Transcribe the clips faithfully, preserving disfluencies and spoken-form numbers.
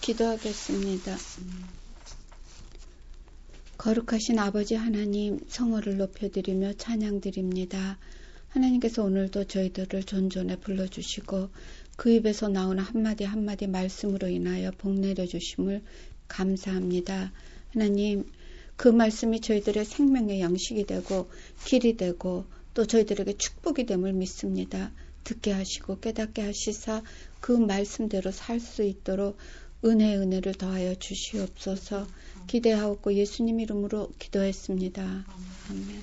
기도하겠습니다. 거룩하신 아버지 하나님, 성호를 높여드리며 찬양드립니다. 하나님께서 오늘도 저희들을 존존에 불러주시고 그 입에서 나오는 한마디 한마디 말씀으로 인하여 복 내려주심을 감사합니다. 하나님, 그 말씀이 저희들의 생명의 양식이 되고 길이 되고 또 저희들에게 축복이 됨을 믿습니다. 듣게 하시고 깨닫게 하시사 그 말씀대로 살 수 있도록 은혜 은혜를 더하여 주시옵소서. 기대하옵고 예수님 이름으로 기도했습니다. 아멘.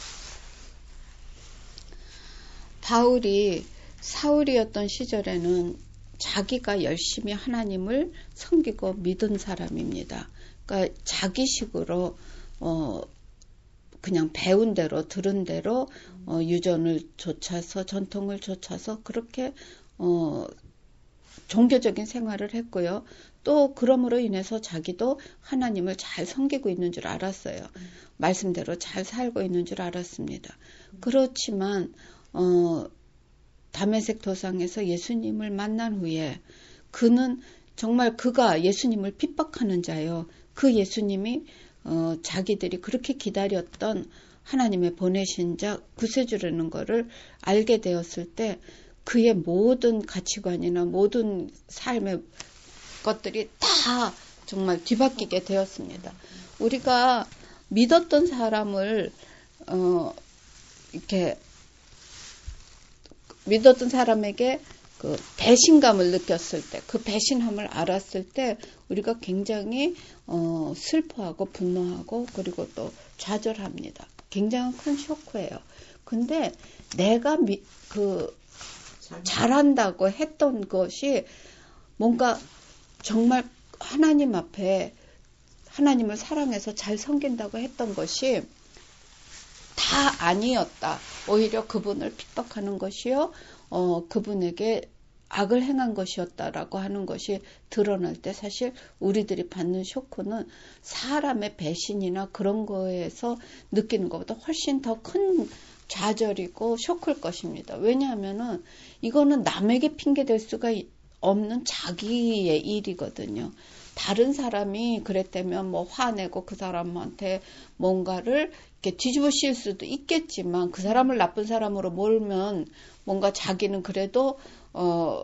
바울이 사울이었던 시절에는 자기가 열심히 하나님을 섬기고 믿은 사람입니다. 그러니까 자기식으로 어 그냥 배운 대로 들은 대로 어 유전을 좇아서 전통을 좇아서 그렇게 어 종교적인 생활을 했고요. 또 그러므로 인해서 자기도 하나님을 잘 섬기고 있는 줄 알았어요. 말씀대로 잘 살고 있는 줄 알았습니다. 그렇지만 어, 다메섹 도상에서 예수님을 만난 후에 그는 정말 그가 예수님을 핍박하는 자요. 그 예수님이 어, 자기들이 그렇게 기다렸던 하나님의 보내신 자 구세주라는 것을 알게 되었을 때 그의 모든 가치관이나 모든 삶의 것들이 다 정말 뒤바뀌게 되었습니다. 우리가 믿었던 사람을 어, 이렇게 믿었던 사람에게 그 배신감을 느꼈을 때, 그 배신함을 알았을 때 우리가 굉장히 어, 슬퍼하고 분노하고 그리고 또 좌절합니다. 굉장히 큰 쇼크예요. 근데 내가 미, 그 잘한다고 했던 것이 뭔가 정말 하나님 앞에 하나님을 사랑해서 잘 섬긴다고 했던 것이 다 아니었다. 오히려 그분을 핍박하는 것이요, 어, 그분에게 악을 행한 것이었다라고 하는 것이 드러날 때 사실 우리들이 받는 쇼크는 사람의 배신이나 그런 거에서 느끼는 것보다 훨씬 더 큰 좌절이고 쇼크일 것입니다. 왜냐하면은 이거는 남에게 핑계댈 수가 없는 자기의 일이거든요. 다른 사람이 그랬다면 뭐 화내고 그 사람한테 뭔가를 이렇게 뒤집어 씌울 수도 있겠지만 그 사람을 나쁜 사람으로 몰면 뭔가 자기는 그래도 어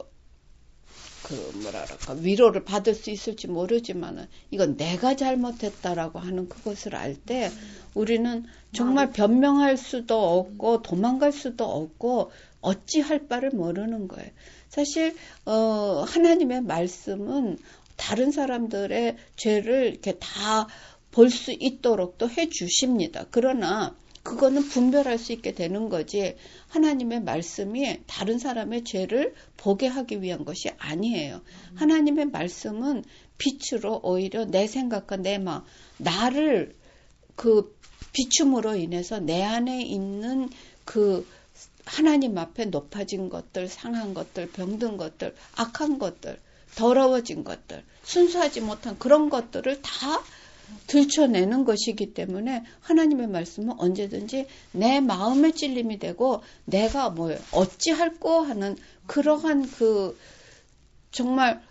그 뭐랄까 위로를 받을 수 있을지 모르지만은 이건 내가 잘못했다라고 하는 그것을 알 때 우리는 정말 변명할 수도 없고 도망갈 수도 없고 어찌할 바를 모르는 거예요. 사실 어 하나님의 말씀은 다른 사람들의 죄를 이렇게 다 볼 수 있도록 또 해 주십니다. 그러나 그거는 분별할 수 있게 되는 거지 하나님의 말씀이 다른 사람의 죄를 보게 하기 위한 것이 아니에요. 하나님의 말씀은 빛으로 오히려 내 생각과 내 마음, 나를 그 비춤으로 인해서 내 안에 있는 그 하나님 앞에 높아진 것들, 상한 것들, 병든 것들, 악한 것들, 더러워진 것들, 순수하지 못한 그런 것들을 다 들춰내는 것이기 때문에 하나님의 말씀은 언제든지 내 마음의 찔림이 되고 내가 뭐 어찌할꼬 하는 그러한 그 정말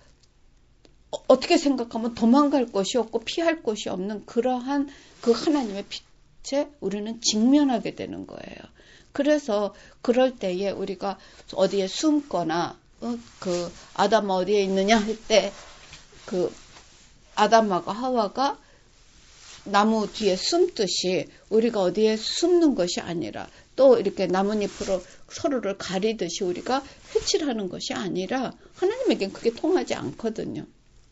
어떻게 생각하면 도망갈 곳이 없고 피할 곳이 없는 그러한 그 하나님의 빛에 우리는 직면하게 되는 거예요. 그래서 그럴 때에 우리가 어디에 숨거나 어, 그 아담 어디에 있느냐 할 때 그 아담하고 하와가 나무 뒤에 숨듯이 우리가 어디에 숨는 것이 아니라 또 이렇게 나뭇잎으로 서로를 가리듯이 우리가 회칠하는 것이 아니라 하나님에겐 그게 통하지 않거든요.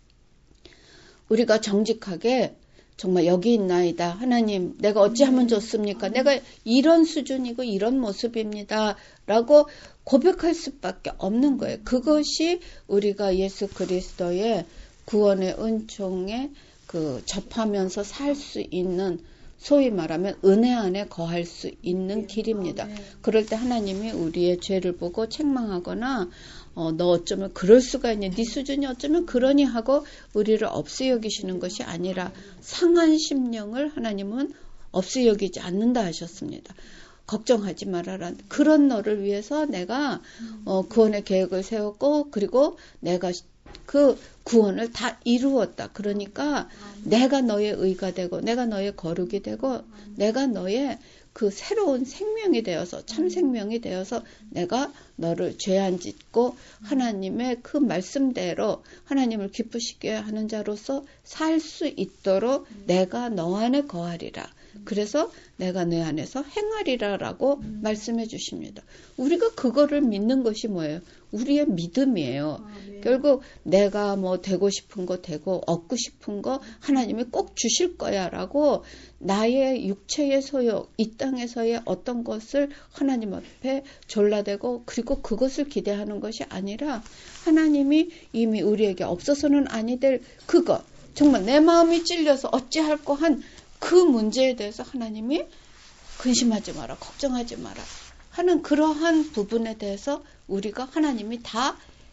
우리가 정직하게 정말 여기 있나이다. 하나님 내가 어찌하면 좋습니까? 내가 이런 수준이고 이런 모습입니다. 라고 고백할 수밖에 없는 거예요. 그것이 우리가 예수 그리스도의 구원의 은총에 그 접하면서 살 수 있는 소위 말하면 은혜 안에 거할 수 있는 길입니다. 그럴 때 하나님이 우리의 죄를 보고 책망하거나 어, 너 어쩌면 그럴 수가 있니? 네 수준이 어쩌면 그러니 하고 우리를 없이 여기시는 것이 아니라 상한 심령을 하나님은 없이 여기지 않는다 하셨습니다. 걱정하지 말아라. 그런 너를 위해서 내가 어, 구원의 계획을 세웠고 그리고 내가 그 구원을 다 이루었다. 그러니까 내가 너의 의가 되고 내가 너의 거룩이 되고 내가 너의 그 새로운 생명이 되어서 참 생명이 되어서 내가 너를 죄 안 짓고 하나님의 그 말씀대로 하나님을 기쁘시게 하는 자로서 살 수 있도록 내가 너 안에 거하리라. 그래서 내가 내 안에서 행하리라라고 음. 말씀해 주십니다. 우리가 그거를 믿는 것이 뭐예요? 우리의 믿음이에요. 아, 네. 결국 내가 뭐 되고 싶은 거 되고 얻고 싶은 거 하나님이 꼭 주실 거야 라고 나의 육체의 소욕, 이 땅에서의 어떤 것을 하나님 앞에 졸라대고 그리고 그것을 기대하는 것이 아니라 하나님이 이미 우리에게 없어서는 아니 될 그것, 정말 내 마음이 찔려서 어찌할꼬 한 그 문제에 대해서 하나님이 근심하지 마라, 걱정하지 마라 하는 그러한 부분에 대해서 우리가 하나님이 다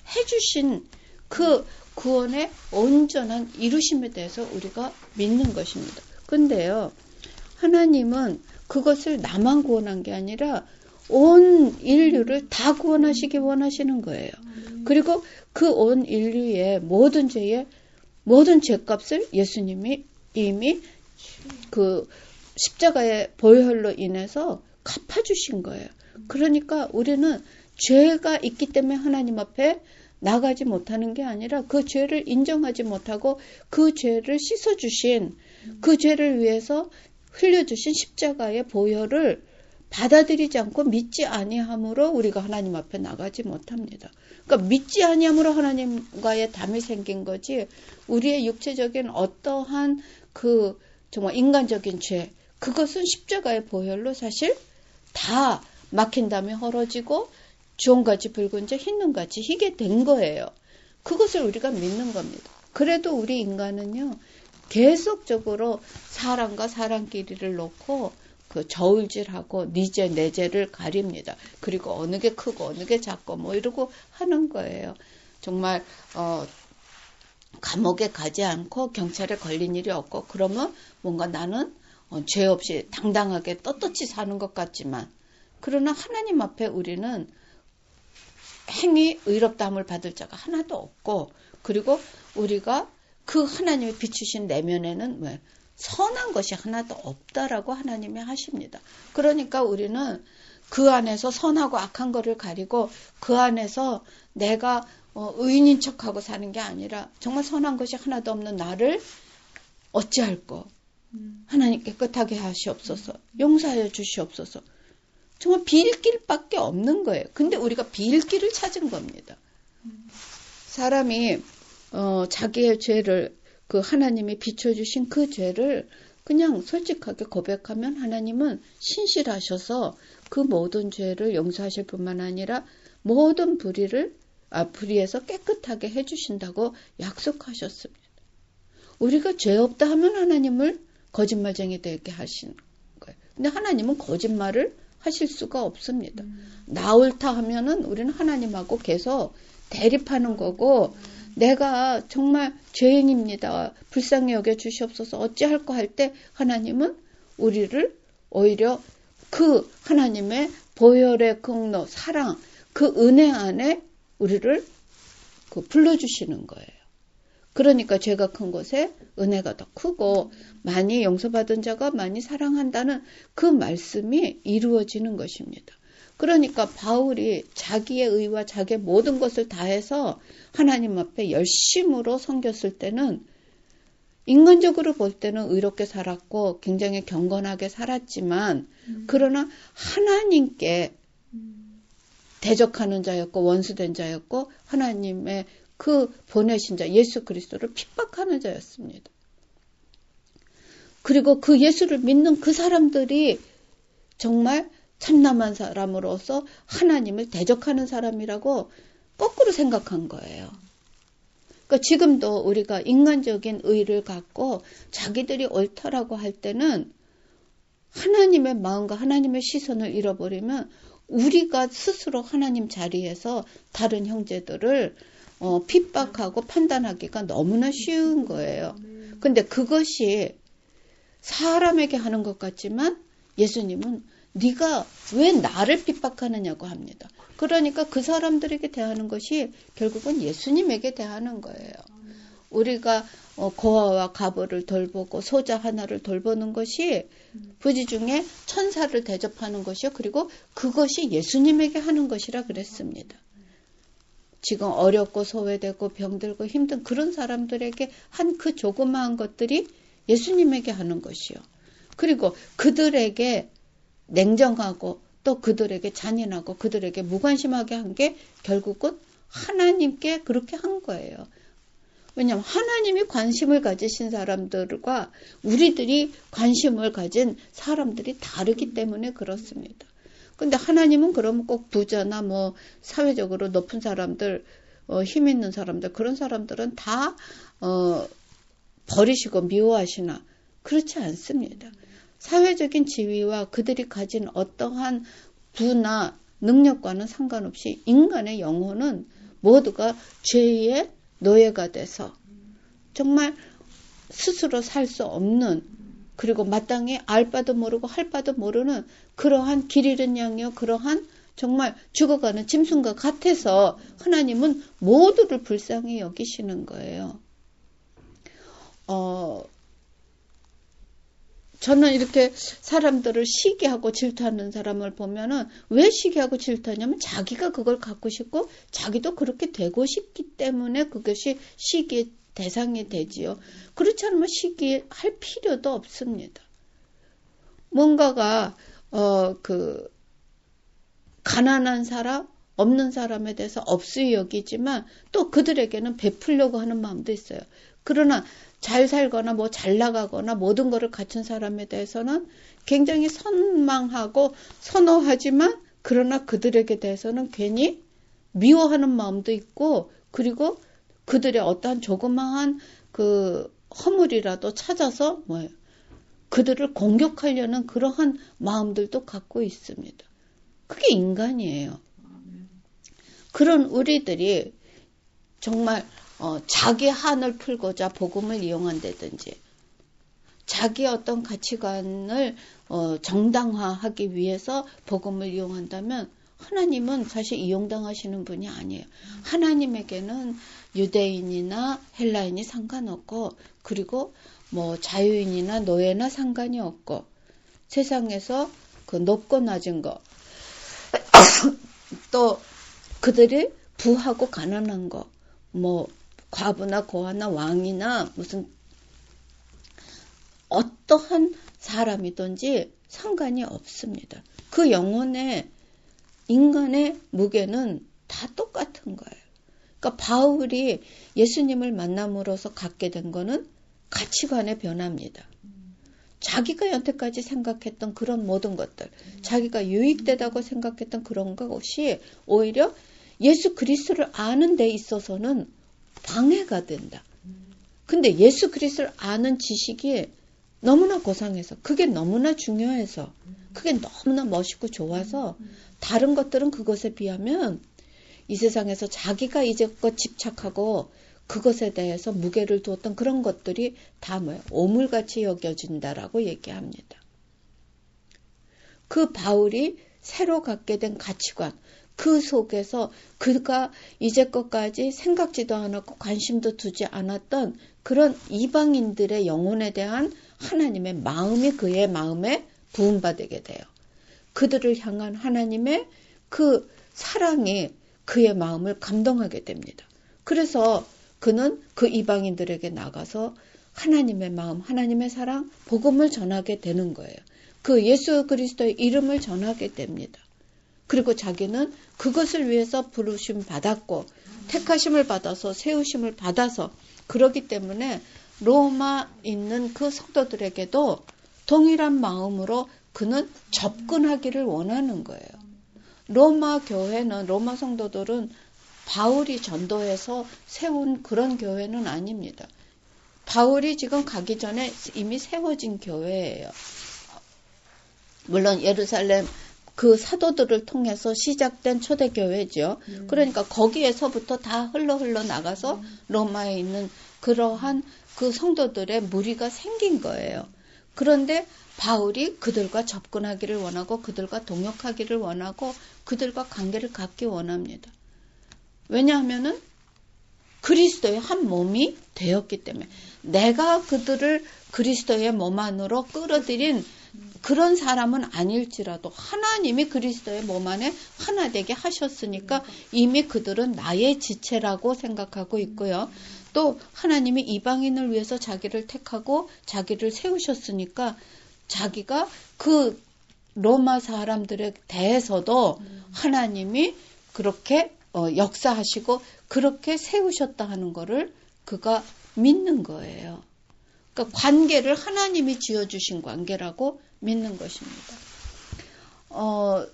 해주신 그 구원의 온전한 이루심에 대해서 우리가 믿는 것입니다. 근데요, 하나님은 그것을 나만 구원한 게 아니라 온 인류를 다 구원하시기 원하시는 거예요. 그리고 그 온 인류의 모든 죄의 모든 죄값을 예수님이 이미 그 십자가의 보혈로 인해서 갚아주신 거예요. 그러니까 우리는 죄가 있기 때문에 하나님 앞에 나가지 못하는 게 아니라 그 죄를 인정하지 못하고 그 죄를 씻어주신 그 죄를 위해서 흘려주신 십자가의 보혈을 받아들이지 않고 믿지 아니함으로 우리가 하나님 앞에 나가지 못합니다. 그러니까 믿지 아니함으로 하나님과의 담이 생긴 거지 우리의 육체적인 어떠한 그 정말 인간적인 죄 그것은 십자가의 보혈로 사실 다 막힌 담이 헐어지고 주홍같이 붉은 자 흰 눈같이 희게 된 거예요. 그것을 우리가 믿는 겁니다. 그래도 우리 인간은요 계속적으로 사람과 사람끼리를 놓고 그 저울질하고 네 죄 내 죄를 가립니다. 그리고 어느 게 크고 어느 게 작고 뭐 이러고 하는 거예요. 정말 어 감옥에 가지 않고 경찰에 걸린 일이 없고 그러면 뭔가 나는 어, 죄 없이 당당하게 떳떳이 사는 것 같지만 그러나 하나님 앞에 우리는 행위 의롭다함을 받을 자가 하나도 없고 그리고 우리가 그 하나님이 비추신 내면에는 왜 선한 것이 하나도 없다라고 하나님이 하십니다. 그러니까 우리는 그 안에서 선하고 악한 거를 가리고 그 안에서 내가 어, 의인인 척하고 사는 게 아니라 정말 선한 것이 하나도 없는 나를 어찌할꼬 하나님 깨끗하게 하시옵소서 용서하여 주시옵소서 정말 빌 길밖에 없는 거예요. 근데 우리가 빌 길을 찾은 겁니다. 사람이 어, 자기의 죄를 그 하나님이 비춰주신 그 죄를 그냥 솔직하게 고백하면 하나님은 신실하셔서 그 모든 죄를 용서하실 뿐만 아니라 모든 불의를 아, 불의에서 깨끗하게 해주신다고 약속하셨습니다. 우리가 죄 없다 하면 하나님을 거짓말쟁이 되게 하시는 거예요. 근데 하나님은 거짓말을 하실 수가 없습니다. 음. 나 옳다 하면은 우리는 하나님하고 계속 대립하는 거고 내가 정말 죄인입니다. 불쌍히 여겨 주시옵소서 어찌할까 할 때 하나님은 우리를 오히려 그 하나님의 보혈의 공로, 사랑, 그 은혜 안에 우리를 그 불러주시는 거예요. 그러니까 죄가 큰 곳에 은혜가 더 크고 많이 용서받은 자가 많이 사랑한다는 그 말씀이 이루어지는 것입니다. 그러니까 바울이 자기의 의와 자기의 모든 것을 다해서 하나님 앞에 열심으로 섬겼을 때는 인간적으로 볼 때는 의롭게 살았고 굉장히 경건하게 살았지만 음. 그러나 하나님께 대적하는 자였고 원수된 자였고 하나님의 그 보내신 자 예수 그리스도를 핍박하는 자였습니다. 그리고 그 예수를 믿는 그 사람들이 정말 참남한 사람으로서 하나님을 대적하는 사람이라고 거꾸로 생각한 거예요. 그러니까 지금도 우리가 인간적인 의를 갖고 자기들이 옳다라고 할 때는 하나님의 마음과 하나님의 시선을 잃어버리면 우리가 스스로 하나님 자리에서 다른 형제들을 어, 핍박하고 판단하기가 너무나 쉬운 거예요. 근데 그것이 사람에게 하는 것 같지만 예수님은 네가 왜 나를 핍박하느냐고 합니다. 그러니까 그 사람들에게 대하는 것이 결국은 예수님에게 대하는 거예요. 우리가 어, 고아와 가부를 돌보고 소자 하나를 돌보는 것이 부지 중에 천사를 대접하는 것이요. 그리고 그것이 예수님에게 하는 것이라 그랬습니다. 지금 어렵고 소외되고 병들고 힘든 그런 사람들에게 한 그 조그마한 것들이 예수님에게 하는 것이요. 그리고 그들에게 냉정하고 또 그들에게 잔인하고 그들에게 무관심하게 한 게 결국은 하나님께 그렇게 한 거예요. 왜냐하면 하나님이 관심을 가지신 사람들과 우리들이 관심을 가진 사람들이 다르기 때문에 그렇습니다. 근데 하나님은 그러면 꼭 부자나 뭐 사회적으로 높은 사람들, 어, 힘 있는 사람들, 그런 사람들은 다 어, 버리시고 미워하시나? 그렇지 않습니다. 사회적인 지위와 그들이 가진 어떠한 부나 능력과는 상관없이 인간의 영혼은 모두가 죄의 노예가 돼서 정말 스스로 살 수 없는, 그리고 마땅히 알 바도 모르고 할 바도 모르는 그러한 길 잃은 양이요, 그러한 정말 죽어가는 짐승과 같아서 하나님은 모두를 불쌍히 여기시는 거예요. 어, 저는 이렇게 사람들을 시기하고 질투하는 사람을 보면은 왜 시기하고 질투하냐면 자기가 그걸 갖고 싶고 자기도 그렇게 되고 싶기 때문에 그것이 시기의 대상이 되지요. 그렇지 않으면 시기할 필요도 없습니다. 뭔가가 어, 그 가난한 사람, 없는 사람에 대해서 없이 여기지만 또 그들에게는 베풀려고 하는 마음도 있어요. 그러나 잘 살거나 뭐 잘 나가거나 모든 것을 갖춘 사람에 대해서는 굉장히 선망하고 선호하지만 그러나 그들에게 대해서는 괜히 미워하는 마음도 있고, 그리고 그들의 어떠한 조그마한 그 허물이라도 찾아서 뭐예요? 그들을 공격하려는 그러한 마음들도 갖고 있습니다. 그게 인간이에요. 그런 우리들이 정말 어, 자기 한을 풀고자 복음을 이용한다든지 자기의 어떤 가치관을 어, 정당화하기 위해서 복음을 이용한다면 하나님은 사실 이용당하시는 분이 아니에요. 하나님에게는 유대인이나 헬라인이 상관없고, 그리고 뭐 자유인이나 노예나 상관이 없고, 세상에서 그 높고 낮은 거, 또 그들이 부하고 가난한 거, 뭐 과부나 고아나 왕이나 무슨 어떠한 사람이든지 상관이 없습니다. 그 영혼의 인간의 무게는 다 똑같은 거예요. 그러니까 바울이 예수님을 만남으로써 갖게 된 거는 가치관의 변화입니다. 자기가 여태까지 생각했던 그런 모든 것들, 자기가 유익되다고 생각했던 그런 것이 오히려 예수 그리스도를 아는 데 있어서는 방해가 된다. 근데 예수 그리스도를 아는 지식이 너무나 고상해서, 그게 너무나 중요해서, 그게 너무나 멋있고 좋아서 다른 것들은 그것에 비하면 이 세상에서 자기가 이제껏 집착하고 그것에 대해서 무게를 두었던 그런 것들이 다 뭐예요? 오물같이 여겨진다라고 얘기합니다. 그 바울이 새로 갖게 된 가치관, 그 속에서 그가 이제껏까지 생각지도 않았고 관심도 두지 않았던 그런 이방인들의 영혼에 대한 하나님의 마음이 그의 마음에 부음받게 돼요. 그들을 향한 하나님의 그 사랑이 그의 마음을 감동하게 됩니다. 그래서 그는 그 이방인들에게 나가서 하나님의 마음, 하나님의 사랑, 복음을 전하게 되는 거예요. 그 예수 그리스도의 이름을 전하게 됩니다. 그리고 자기는 그것을 위해서 부르심 받았고 택하심을 받아서 세우심을 받아서 그러기 때문에 로마 있는 그 성도들에게도 동일한 마음으로 그는 접근하기를 원하는 거예요. 로마 교회는, 로마 성도들은 바울이 전도해서 세운 그런 교회는 아닙니다. 바울이 지금 가기 전에 이미 세워진 교회예요. 물론 예루살렘 그 사도들을 통해서 시작된 초대교회죠. 음. 그러니까 거기에서부터 다 흘러 흘러 나가서 로마에 있는 그러한 그 성도들의 무리가 생긴 거예요. 그런데 바울이 그들과 접근하기를 원하고 그들과 동역하기를 원하고 그들과 관계를 갖기 원합니다. 왜냐하면은 그리스도의 한 몸이 되었기 때문에 내가 그들을 그리스도의 몸 안으로 끌어들인 그런 사람은 아닐지라도 하나님이 그리스도의 몸 안에 하나 되게 하셨으니까 이미 그들은 나의 지체라고 생각하고 있고요. 또 하나님이 이방인을 위해서 자기를 택하고 자기를 세우셨으니까 자기가 그 로마 사람들에 대해서도 하나님이 그렇게 어, 역사하시고 그렇게 세우셨다 하는 거를 그가 믿는 거예요. 그러니까 관계를 하나님이 지어주신 관계라고 믿는 것입니다. 어,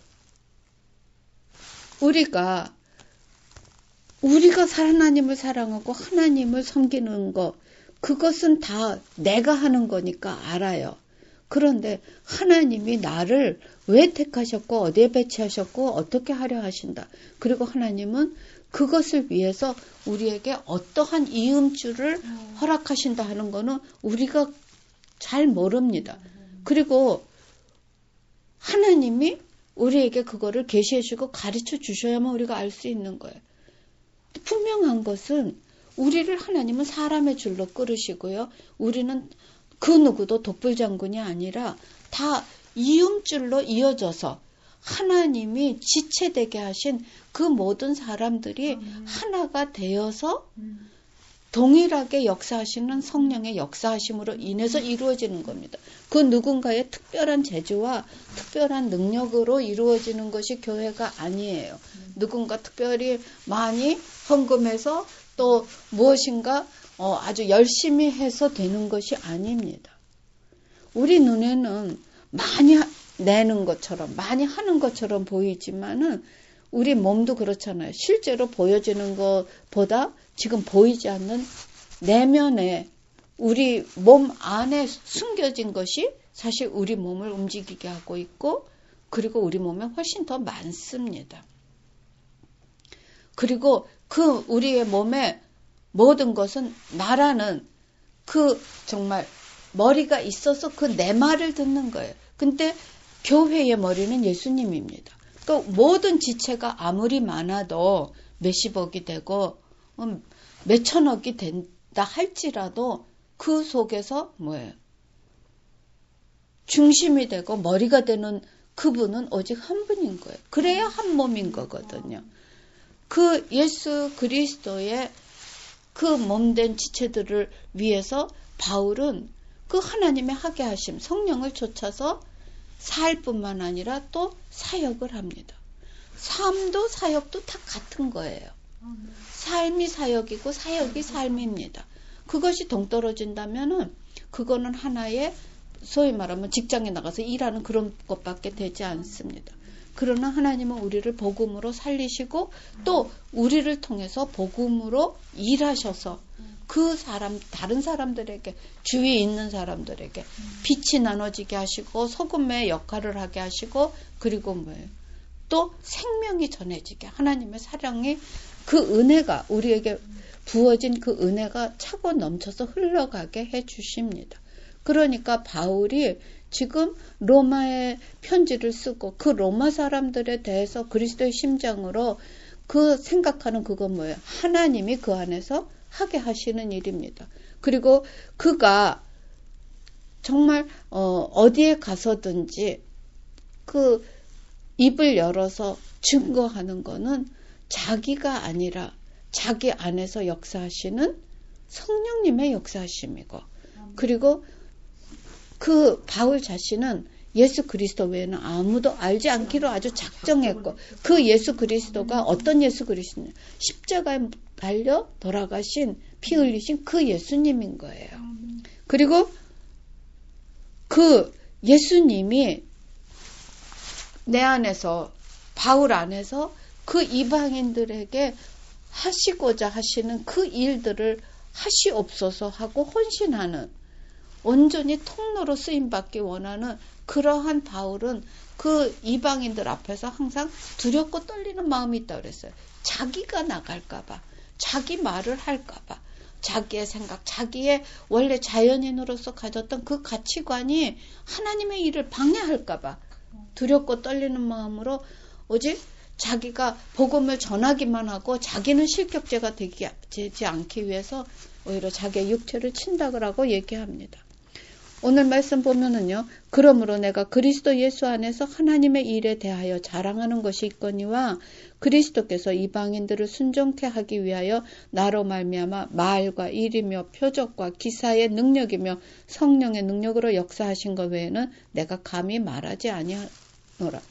우리가 우리가 하나님을 사랑하고 하나님을 섬기는 것, 그것은 다 내가 하는 거니까 알아요. 그런데 하나님이 나를 왜 택하셨고 어디에 배치하셨고 어떻게 하려 하신다. 그리고 하나님은 그것을 위해서 우리에게 어떠한 이음줄을 허락하신다 하는 거는 우리가 잘 모릅니다. 그리고 하나님이 우리에게 그거를 계시해 주고 가르쳐 주셔야만 우리가 알 수 있는 거예요. 분명한 것은 우리를 하나님은 사람의 줄로 끌으시고요. 우리는 그 누구도 독불장군이 아니라 다 이음줄로 이어져서 하나님이 지체되게 하신 그 모든 사람들이 음. 하나가 되어서 음. 동일하게 역사하시는 성령의 역사하심으로 인해서 이루어지는 겁니다. 그 누군가의 특별한 재주와 특별한 능력으로 이루어지는 것이 교회가 아니에요. 음. 누군가 특별히 많이 헌금해서 또 무엇인가 어, 아주 열심히 해서 되는 것이 아닙니다. 우리 눈에는 많이 내는 것처럼 많이 하는 것처럼 보이지만은 우리 몸도 그렇잖아요. 실제로 보여지는 것보다 지금 보이지 않는 내면에 우리 몸 안에 숨겨진 것이 사실 우리 몸을 움직이게 하고 있고 그리고 우리 몸에 훨씬 더 많습니다. 그리고 그 우리의 몸에 모든 것은 나라는 그 정말 머리가 있어서 그 내 말을 듣는 거예요. 근데 교회의 머리는 예수님입니다. 그러니까 모든 지체가 아무리 많아도 몇십억이 되고 몇천억이 된다 할지라도 그 속에서 뭐예요? 중심이 되고 머리가 되는 그분은 오직 한 분인 거예요. 그래야 한 몸인 거거든요. 그 예수 그리스도의 그 몸된 지체들을 위해서 바울은 그 하나님의 하게 하심 성령을 좇아서 살 뿐만 아니라 또 사역을 합니다. 삶도 사역도 다 같은 거예요. 삶이 사역이고 사역이 삶입니다. 그것이 동떨어진다면은 그거는 하나의 소위 말하면 직장에 나가서 일하는 그런 것밖에 되지 않습니다. 그러나 하나님은 우리를 복음으로 살리시고 또 우리를 통해서 복음으로 일하셔서 그 사람, 다른 사람들에게, 주위에 있는 사람들에게 빛이 나눠지게 하시고 소금의 역할을 하게 하시고 그리고 뭐예요? 또 생명이 전해지게 하나님의 사랑이 그 은혜가 우리에게 부어진 그 은혜가 차고 넘쳐서 흘러가게 해 주십니다. 그러니까 바울이 지금 로마의 편지를 쓰고 그 로마 사람들에 대해서 그리스도의 심장으로 그 생각하는 그건 뭐예요? 하나님이 그 안에서 하게 하시는 일입니다. 그리고 그가 정말 어, 어디에 가서든지 그 입을 열어서 증거하는 거는 자기가 아니라 자기 안에서 역사하시는 성령님의 역사하심이고 그리고 그 바울 자신은 예수 그리스도 외에는 아무도 알지 않기로 아주 작정했고 그 예수 그리스도가 어떤 예수 그리스도냐 십자가에 달려 돌아가신 피 흘리신 그 예수님인 거예요. 그리고 그 예수님이 내 안에서 바울 안에서 그 이방인들에게 하시고자 하시는 그 일들을 하시옵소서 하고 헌신하는 온전히 통로로 쓰임받기 원하는 그러한 바울은 그 이방인들 앞에서 항상 두렵고 떨리는 마음이 있다고 그랬어요. 자기가 나갈까봐, 자기 말을 할까봐, 자기의 생각, 자기의 원래 자연인으로서 가졌던 그 가치관이 하나님의 일을 방해할까봐 두렵고 떨리는 마음으로 오직 자기가 복음을 전하기만 하고 자기는 실격죄가 되기, 되지 않기 위해서 오히려 자기의 육체를 친다고 얘기합니다. 오늘 말씀 보면은요. 그러므로 내가 그리스도 예수 안에서 하나님의 일에 대하여 자랑하는 것이 있거니와 그리스도께서 이방인들을 순종케 하기 위하여 나로 말미암아 말과 일이며 표적과 기사의 능력이며 성령의 능력으로 역사하신 것 외에는 내가 감히 말하지 아니하노라.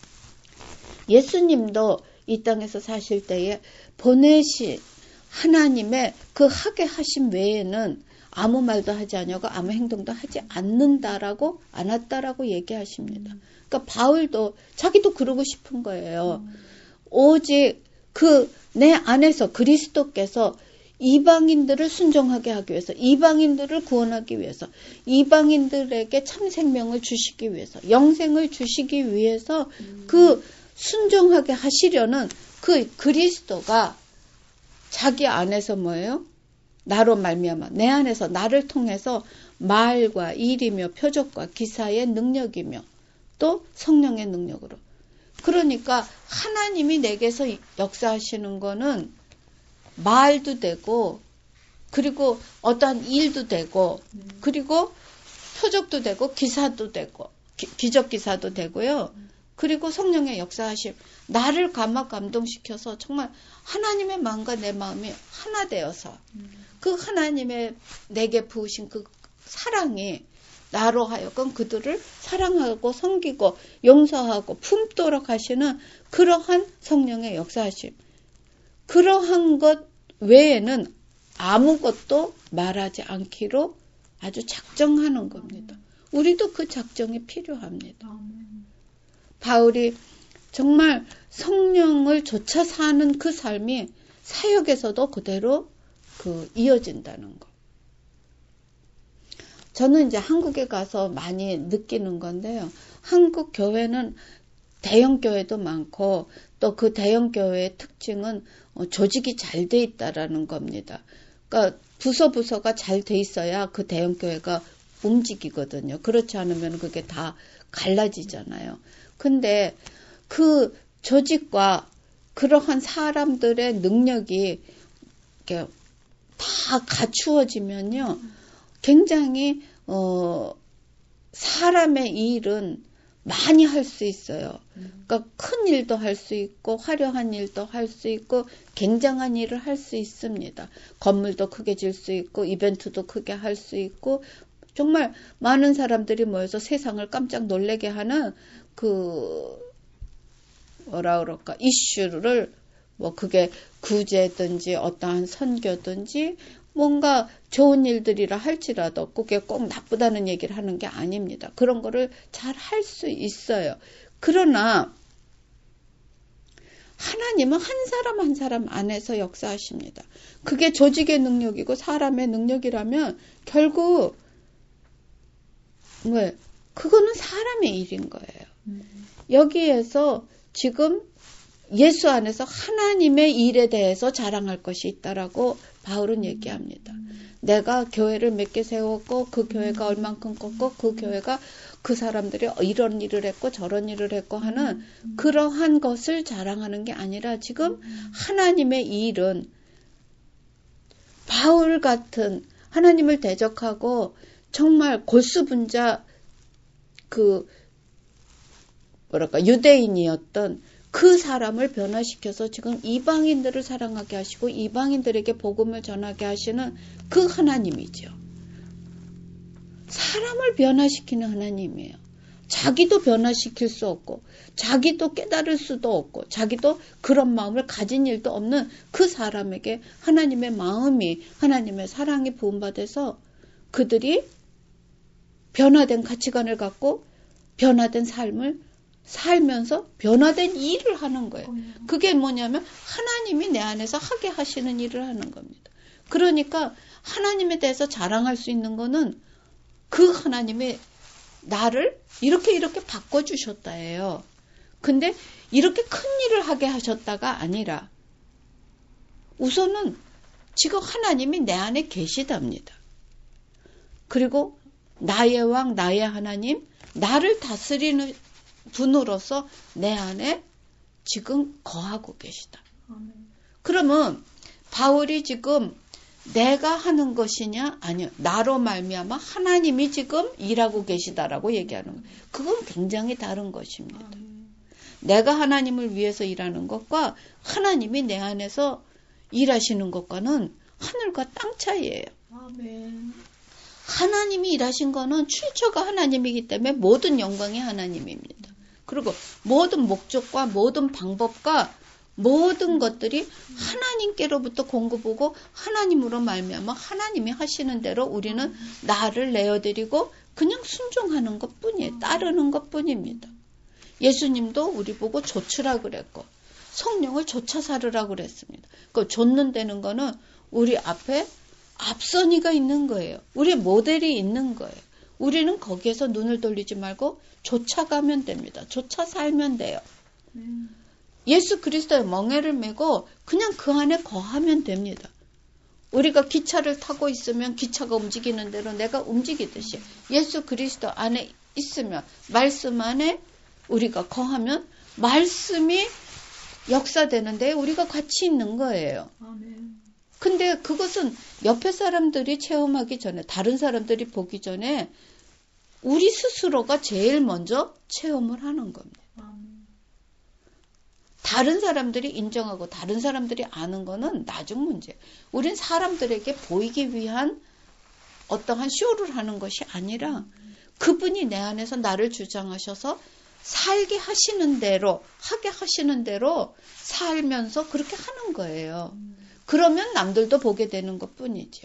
예수님도 이 땅에서 사실 때에 보내신 하나님의 그 하게 하신 외에는 아무 말도 하지 않냐고 아무 행동도 하지 않는다라고 않았다라고 얘기하십니다. 그러니까 바울도 자기도 그러고 싶은 거예요. 오직 그 내 안에서 그리스도께서 이방인들을 순종하게 하기 위해서, 이방인들을 구원하기 위해서, 이방인들에게 참 생명을 주시기 위해서, 영생을 주시기 위해서 그 순종하게 하시려는 그 그리스도가 자기 안에서 뭐예요? 나로 말미암아 내 안에서 나를 통해서 말과 일이며 표적과 기사의 능력이며 또 성령의 능력으로. 그러니까 하나님이 내게서 역사하시는 거는 말도 되고 그리고 어떠한 일도 되고 그리고 표적도 되고 기사도 되고 기, 기적 기사도 되고요. 그리고 성령의 역사하심, 나를 감화 감동시켜서 정말 하나님의 마음과 내 마음이 하나 되어서 그 하나님의 내게 부으신 그 사랑이 나로 하여금 그들을 사랑하고 섬기고 용서하고 품도록 하시는 그러한 성령의 역사하심. 그러한 것 외에는 아무것도 말하지 않기로 아주 작정하는 겁니다. 우리도 그 작정이 필요합니다. 바울이 정말 성령을 좇아 사는 그 삶이 사역에서도 그대로 그 이어진다는 거. 저는 이제 한국에 가서 많이 느끼는 건데요. 한국 교회는 대형 교회도 많고 또 그 대형 교회의 특징은 조직이 잘 돼 있다라는 겁니다. 그러니까 부서 부서가 잘 돼 있어야 그 대형 교회가 움직이거든요. 그렇지 않으면 그게 다 갈라지잖아요. 근데 그 조직과 그러한 사람들의 능력이 이렇게 다 갖추어지면요. 굉장히 어 사람의 일은 많이 할 수 있어요. 그러니까 큰 일도 할 수 있고 화려한 일도 할 수 있고 굉장한 일을 할 수 있습니다. 건물도 크게 질 수 있고 이벤트도 크게 할 수 있고 정말 많은 사람들이 모여서 세상을 깜짝 놀라게 하는 그 뭐라 그럴까 이슈를 뭐 그게 구제든지 어떠한 선교든지 뭔가 좋은 일들이라 할지라도 그게 꼭 나쁘다는 얘기를 하는 게 아닙니다. 그런 거를 잘 할 수 있어요. 그러나 하나님은 한 사람 한 사람 안에서 역사하십니다. 그게 조직의 능력이고 사람의 능력이라면 결국 왜 그거는 사람의 일인 거예요. 음. 여기에서 지금 예수 안에서 하나님의 일에 대해서 자랑할 것이 있다라고 바울은 얘기합니다. 음. 내가 교회를 몇 개 세웠고 그 교회가 얼만큼 컸고 그 교회가 그 사람들이 이런 일을 했고 저런 일을 했고 하는 음. 그러한 것을 자랑하는 게 아니라 지금 음. 하나님의 일은 바울 같은 하나님을 대적하고 정말 골수분자 그 뭐랄까 유대인이었던 그 사람을 변화시켜서 지금 이방인들을 사랑하게 하시고 이방인들에게 복음을 전하게 하시는 그 하나님이죠. 사람을 변화시키는 하나님이에요. 자기도 변화시킬 수 없고 자기도 깨달을 수도 없고 자기도 그런 마음을 가진 일도 없는 그 사람에게 하나님의 마음이 하나님의 사랑이 부음받아서 그들이 변화된 가치관을 갖고 변화된 삶을 살면서 변화된 일을 하는 거예요. 그게 뭐냐면 하나님이 내 안에서 하게 하시는 일을 하는 겁니다. 그러니까 하나님에 대해서 자랑할 수 있는 거는 그 하나님이 나를 이렇게 이렇게 바꿔주셨다예요. 근데 이렇게 큰 일을 하게 하셨다가 아니라 우선은 지금 하나님이 내 안에 계시답니다. 그리고 나의 왕, 나의 하나님, 나를 다스리는 분으로서 내 안에 지금 거하고 계시다. 아멘. 그러면 바울이 지금 내가 하는 것이냐? 아니요. 나로 말미암아 하나님이 지금 일하고 계시다라고 얘기하는 거예요. 그건 굉장히 다른 것입니다. 아멘. 내가 하나님을 위해서 일하는 것과 하나님이 내 안에서 일하시는 것과는 하늘과 땅 차이예요. 아멘. 하나님이 일하신 거는 출처가 하나님이기 때문에 모든 영광이 하나님입니다. 그리고 모든 목적과 모든 방법과 모든 것들이 하나님께로부터 공급오고 하나님으로 말미암아 하나님이 하시는 대로 우리는 나를 내어드리고 그냥 순종하는 것뿐이에요. 따르는 것뿐입니다. 예수님도 우리 보고 조추라 그랬고 성령을 조차 살으라 그랬습니다. 그 좇는다는 거는 우리 앞에 앞선이가 있는 거예요. 우리 모델이 있는 거예요. 우리는 거기에서 눈을 돌리지 말고 쫓아가면 됩니다. 쫓아 살면 돼요. 음. 예수 그리스도의 멍에를 메고 그냥 그 안에 거하면 됩니다. 우리가 기차를 타고 있으면 기차가 움직이는 대로 내가 움직이듯이 예수 그리스도 안에 있으면 말씀 안에 우리가 거하면 말씀이 역사되는데 우리가 같이 있는 거예요. 아멘. 근데 그것은 옆에 사람들이 체험하기 전에 다른 사람들이 보기 전에 우리 스스로가 제일 먼저 체험을 하는 겁니다. 아멘. 다른 사람들이 인정하고 다른 사람들이 아는 거는 나중 문제예요. 우린 사람들에게 보이기 위한 어떠한 쇼를 하는 것이 아니라 그분이 내 안에서 나를 주장하셔서 살게 하시는 대로 하게 하시는 대로 살면서 그렇게 하는 거예요. 그러면 남들도 보게 되는 것뿐이죠.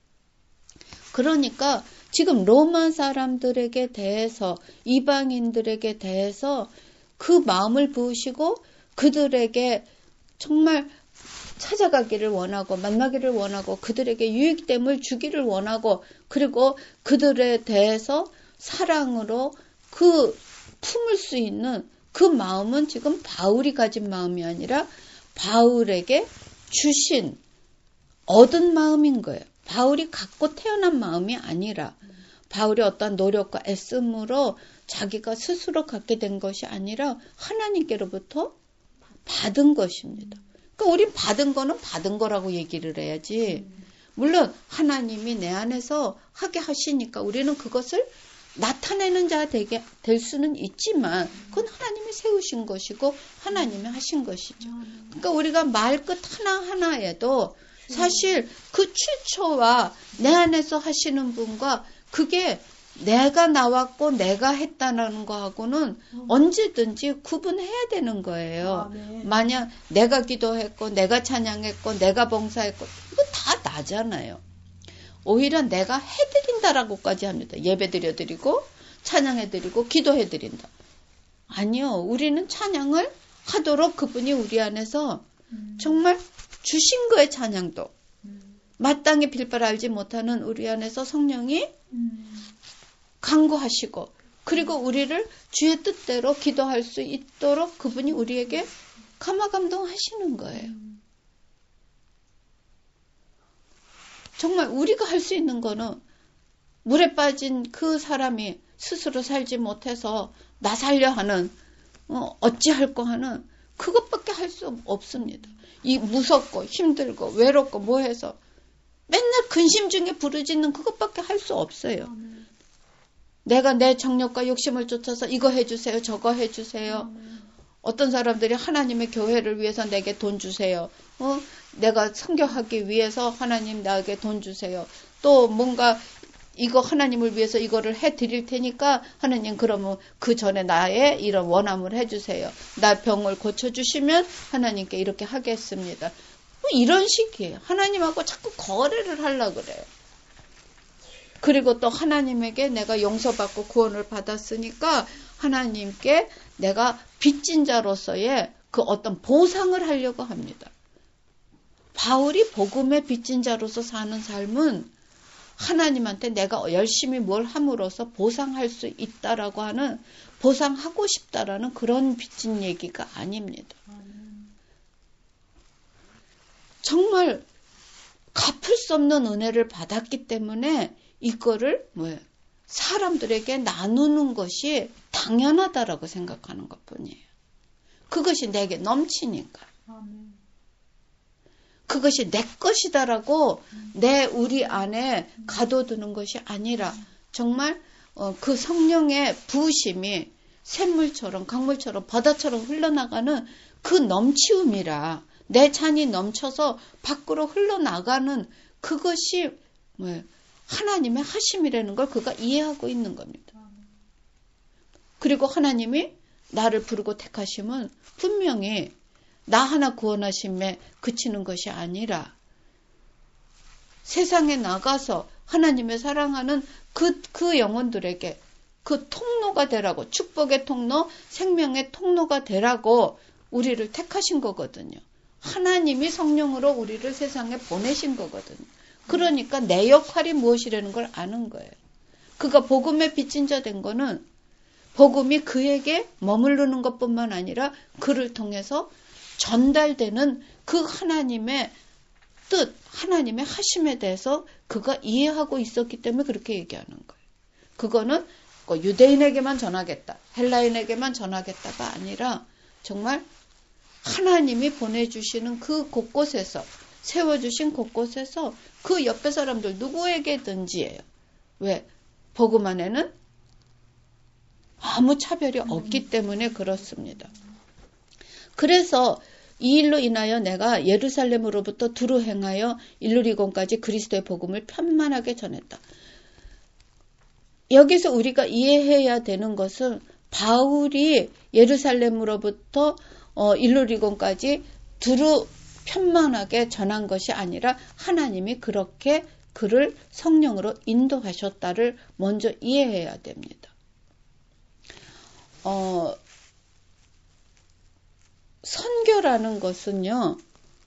그러니까 지금 로마 사람들에게 대해서 이방인들에게 대해서 그 마음을 부으시고 그들에게 정말 찾아가기를 원하고 만나기를 원하고 그들에게 유익됨을 주기를 원하고 그리고 그들에 대해서 사랑으로 그 품을 수 있는 그 마음은 지금 바울이 가진 마음이 아니라 바울에게 주신 얻은 마음인 거예요. 바울이 갖고 태어난 마음이 아니라 바울의 어떤 노력과 애씀으로 자기가 스스로 갖게 된 것이 아니라 하나님께로부터 받은 것입니다. 그러니까 우린 받은 거는 받은 거라고 얘기를 해야지. 물론 하나님이 내 안에서 하게 하시니까 우리는 그것을 나타내는 자 되게 될 수는 있지만 그건 하나님이 세우신 것이고 하나님이 하신 것이죠. 그러니까 우리가 말끝 하나하나에도 사실 그 출처와 내 안에서 하시는 분과 그게 내가 나왔고 내가 했다는 거하고는 언제든지 구분해야 되는 거예요. 아멘. 만약 내가 기도했고 내가 찬양했고 내가 봉사했고 이거 다 나잖아요. 오히려 내가 해드린다라고까지 합니다. 예배 드려드리고 찬양해드리고 기도해드린다. 아니요. 우리는 찬양을 하도록 그분이 우리 안에서 음. 정말 주신 거예요. 찬양도. 음. 마땅히 빌바를 알지 못하는 우리 안에서 성령이 음. 강구하시고 그리고 우리를 주의 뜻대로 기도할 수 있도록 그분이 우리에게 감화감동하시는 거예요. 음. 정말 우리가 할 수 있는 거는 물에 빠진 그 사람이 스스로 살지 못해서 나 살려 하는 어, 어찌할꼬 하는 그것밖에 할 수 없습니다. 이 무섭고 힘들고 외롭고 뭐해서 맨날 근심 중에 부르짖는 그것밖에 할 수 없어요. 아멘. 내가 내 정욕과 욕심을 쫓아서 이거 해주세요 저거 해주세요. 아멘. 어떤 사람들이 하나님의 교회를 위해서 내게 돈 주세요. 어? 내가 선교하기 위해서 하나님 나에게 돈 주세요. 또 뭔가 이거 하나님을 위해서 이거를 해드릴 테니까 하나님 그러면 그 전에 나의 이런 원함을 해주세요. 나 병을 고쳐주시면 하나님께 이렇게 하겠습니다. 뭐 이런 식이에요. 하나님하고 자꾸 거래를 하려고 그래요. 그리고 또 하나님에게 내가 용서받고 구원을 받았으니까 하나님께 내가 빚진 자로서의 그 어떤 보상을 하려고 합니다. 바울이 복음의 빚진 자로서 사는 삶은 하나님한테 내가 열심히 뭘 함으로써 보상할 수 있다라고 하는 보상하고 싶다라는 그런 빚진 얘기가 아닙니다. 정말 갚을 수 없는 은혜를 받았기 때문에 이거를 뭐예요? 사람들에게 나누는 것이 당연하다라고 생각하는 것뿐이에요. 그것이 내게 넘치니까. 아멘. 그것이 내 것이다라고 내 우리 안에 가둬두는 것이 아니라 정말 어, 그 성령의 부으심이 샘물처럼 강물처럼 바다처럼 흘러나가는 그 넘치움이라 내 잔이 넘쳐서 밖으로 흘러나가는 그것이 뭐예요? 하나님의 하심이라는 걸 그가 이해하고 있는 겁니다. 그리고 하나님이 나를 부르고 택하심은 분명히 나 하나 구원하심에 그치는 것이 아니라 세상에 나가서 하나님의 사랑하는 그, 그 영혼들에게 그 통로가 되라고, 축복의 통로, 생명의 통로가 되라고 우리를 택하신 거거든요. 하나님이 성령으로 우리를 세상에 보내신 거거든요. 그러니까 내 역할이 무엇이라는 걸 아는 거예요. 그가 복음에 빚진 자 된 거는 복음이 그에게 머무르는 것뿐만 아니라 그를 통해서 전달되는 그 하나님의 뜻, 하나님의 하심에 대해서 그가 이해하고 있었기 때문에 그렇게 얘기하는 거예요. 그거는 유대인에게만 전하겠다, 헬라인에게만 전하겠다가 아니라 정말 하나님이 보내주시는 그 곳곳에서, 세워주신 곳곳에서 그 옆에 사람들 누구에게든지예요. 왜? 복음 안에는 아무 차별이 없기 때문에 그렇습니다. 그래서 이 일로 인하여 내가 예루살렘으로부터 두루 행하여 일루리곤까지 그리스도의 복음을 편만하게 전했다. 여기서 우리가 이해해야 되는 것은 바울이 예루살렘으로부터 어, 일루리곤까지 두루 편만하게 전한 것이 아니라 하나님이 그렇게 그를 성령으로 인도하셨다를 먼저 이해해야 됩니다. 어, 선교라는 것은요,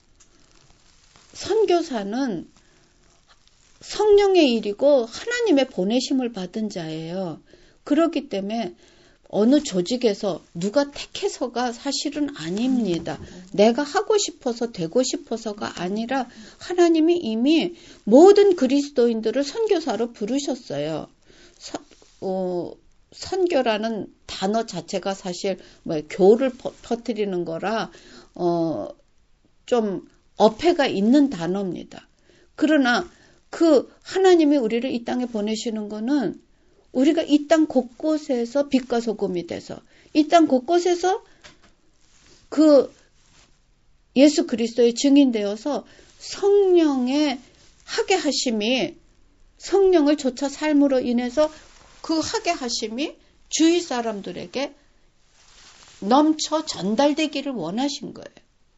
선교사는 성령의 일이고 하나님의 보내심을 받은 자예요. 그렇기 때문에 어느 조직에서 누가 택해서가 사실은 아닙니다. 내가 하고 싶어서 되고 싶어서가 아니라 하나님이 이미 모든 그리스도인들을 선교사로 부르셨어요. 서, 어, 선교라는 단어 자체가 사실 뭐 교를 퍼, 퍼뜨리는 거라 어, 좀 어폐가 있는 단어입니다. 그러나 그 하나님이 우리를 이 땅에 보내시는 거는 우리가 이 땅 곳곳에서 빛과 소금이 돼서 이 땅 곳곳에서 그 예수 그리스도의 증인되어서 성령의 하게 하심이 성령을 좇아 삶으로 인해서 그 하게 하심이 주위 사람들에게 넘쳐 전달되기를 원하신 거예요.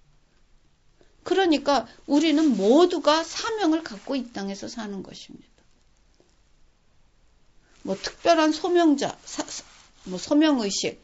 그러니까 우리는 모두가 사명을 갖고 이 땅에서 사는 것입니다. 뭐 특별한 소명자, 사, 뭐 소명의식,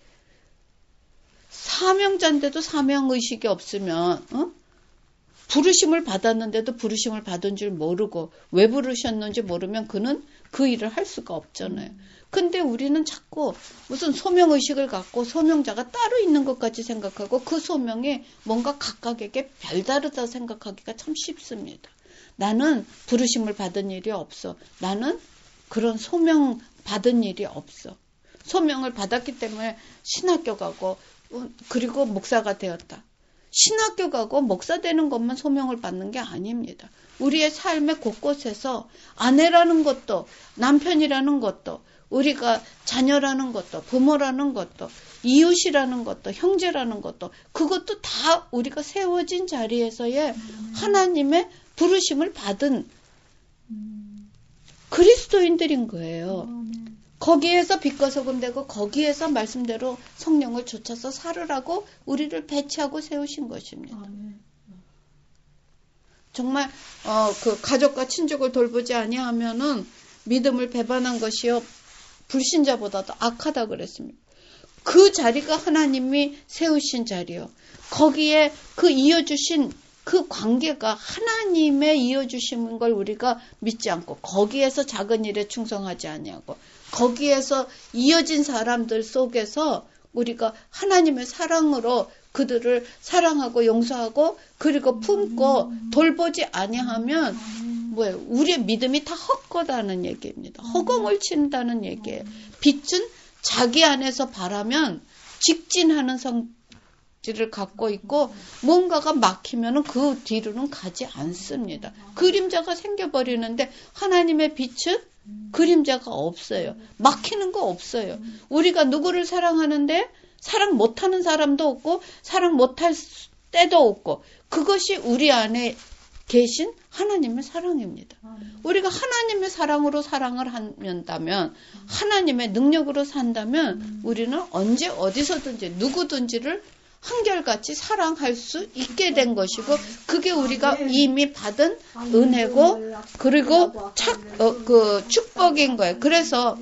사명자인데도 사명의식이 없으면 어? 부르심을 받았는데도 부르심을 받은 줄 모르고 왜 부르셨는지 모르면 그는 그 일을 할 수가 없잖아요. 근데 우리는 자꾸 무슨 소명의식을 갖고 소명자가 따로 있는 것까지 생각하고 그 소명이 뭔가 각각에게 별다르다 생각하기가 참 쉽습니다. 나는 부르심을 받은 일이 없어. 나는 그런 소명 받은 일이 없어. 소명을 받았기 때문에 신학교 가고 그리고 목사가 되었다. 신학교 가고 목사 되는 것만 소명을 받는 게 아닙니다. 우리의 삶의 곳곳에서 아내라는 것도 남편이라는 것도 우리가 자녀라는 것도 부모라는 것도 이웃이라는 것도 형제라는 것도 그것도 다 우리가 세워진 자리에서의 음. 하나님의 부르심을 받은 음. 그리스도인들인 거예요. 음. 거기에서 빛과 소금 되고 거기에서 말씀대로 성령을 좇아서 살으라고 우리를 배치하고 세우신 것입니다. 음. 정말 어, 그 가족과 친족을 돌보지 아니하면은 믿음을 배반한 것이요 불신자보다도 악하다 그랬습니다. 그 자리가 하나님이 세우신 자리요. 거기에 그 이어주신 그 관계가 하나님의 이어주신 걸 우리가 믿지 않고 거기에서 작은 일에 충성하지 아니하고 거기에서 이어진 사람들 속에서 우리가 하나님의 사랑으로 그들을 사랑하고 용서하고 그리고 품고 돌보지 아니하면 뭐예요? 우리의 믿음이 다 헛거다는 얘기입니다. 허공을 친다는 얘기예요. 빛은 자기 안에서 바라면 직진하는 성, 목적지를 갖고 있고 뭔가가 막히면은 그 뒤로는 가지 않습니다. 그림자가 생겨버리는데 하나님의 빛은 그림자가 없어요. 막히는 거 없어요. 우리가 누구를 사랑하는데 사랑 못하는 사람도 없고 사랑 못할 때도 없고 그것이 우리 안에 계신 하나님의 사랑입니다. 우리가 하나님의 사랑으로 사랑을 한다면 하나님의 능력으로 산다면 우리는 언제 어디서든지 누구든지를 한결같이 사랑할 수 있게 된 것이고 그게 우리가 이미 받은 은혜고 그리고 착, 어, 그 축복인 거예요. 그래서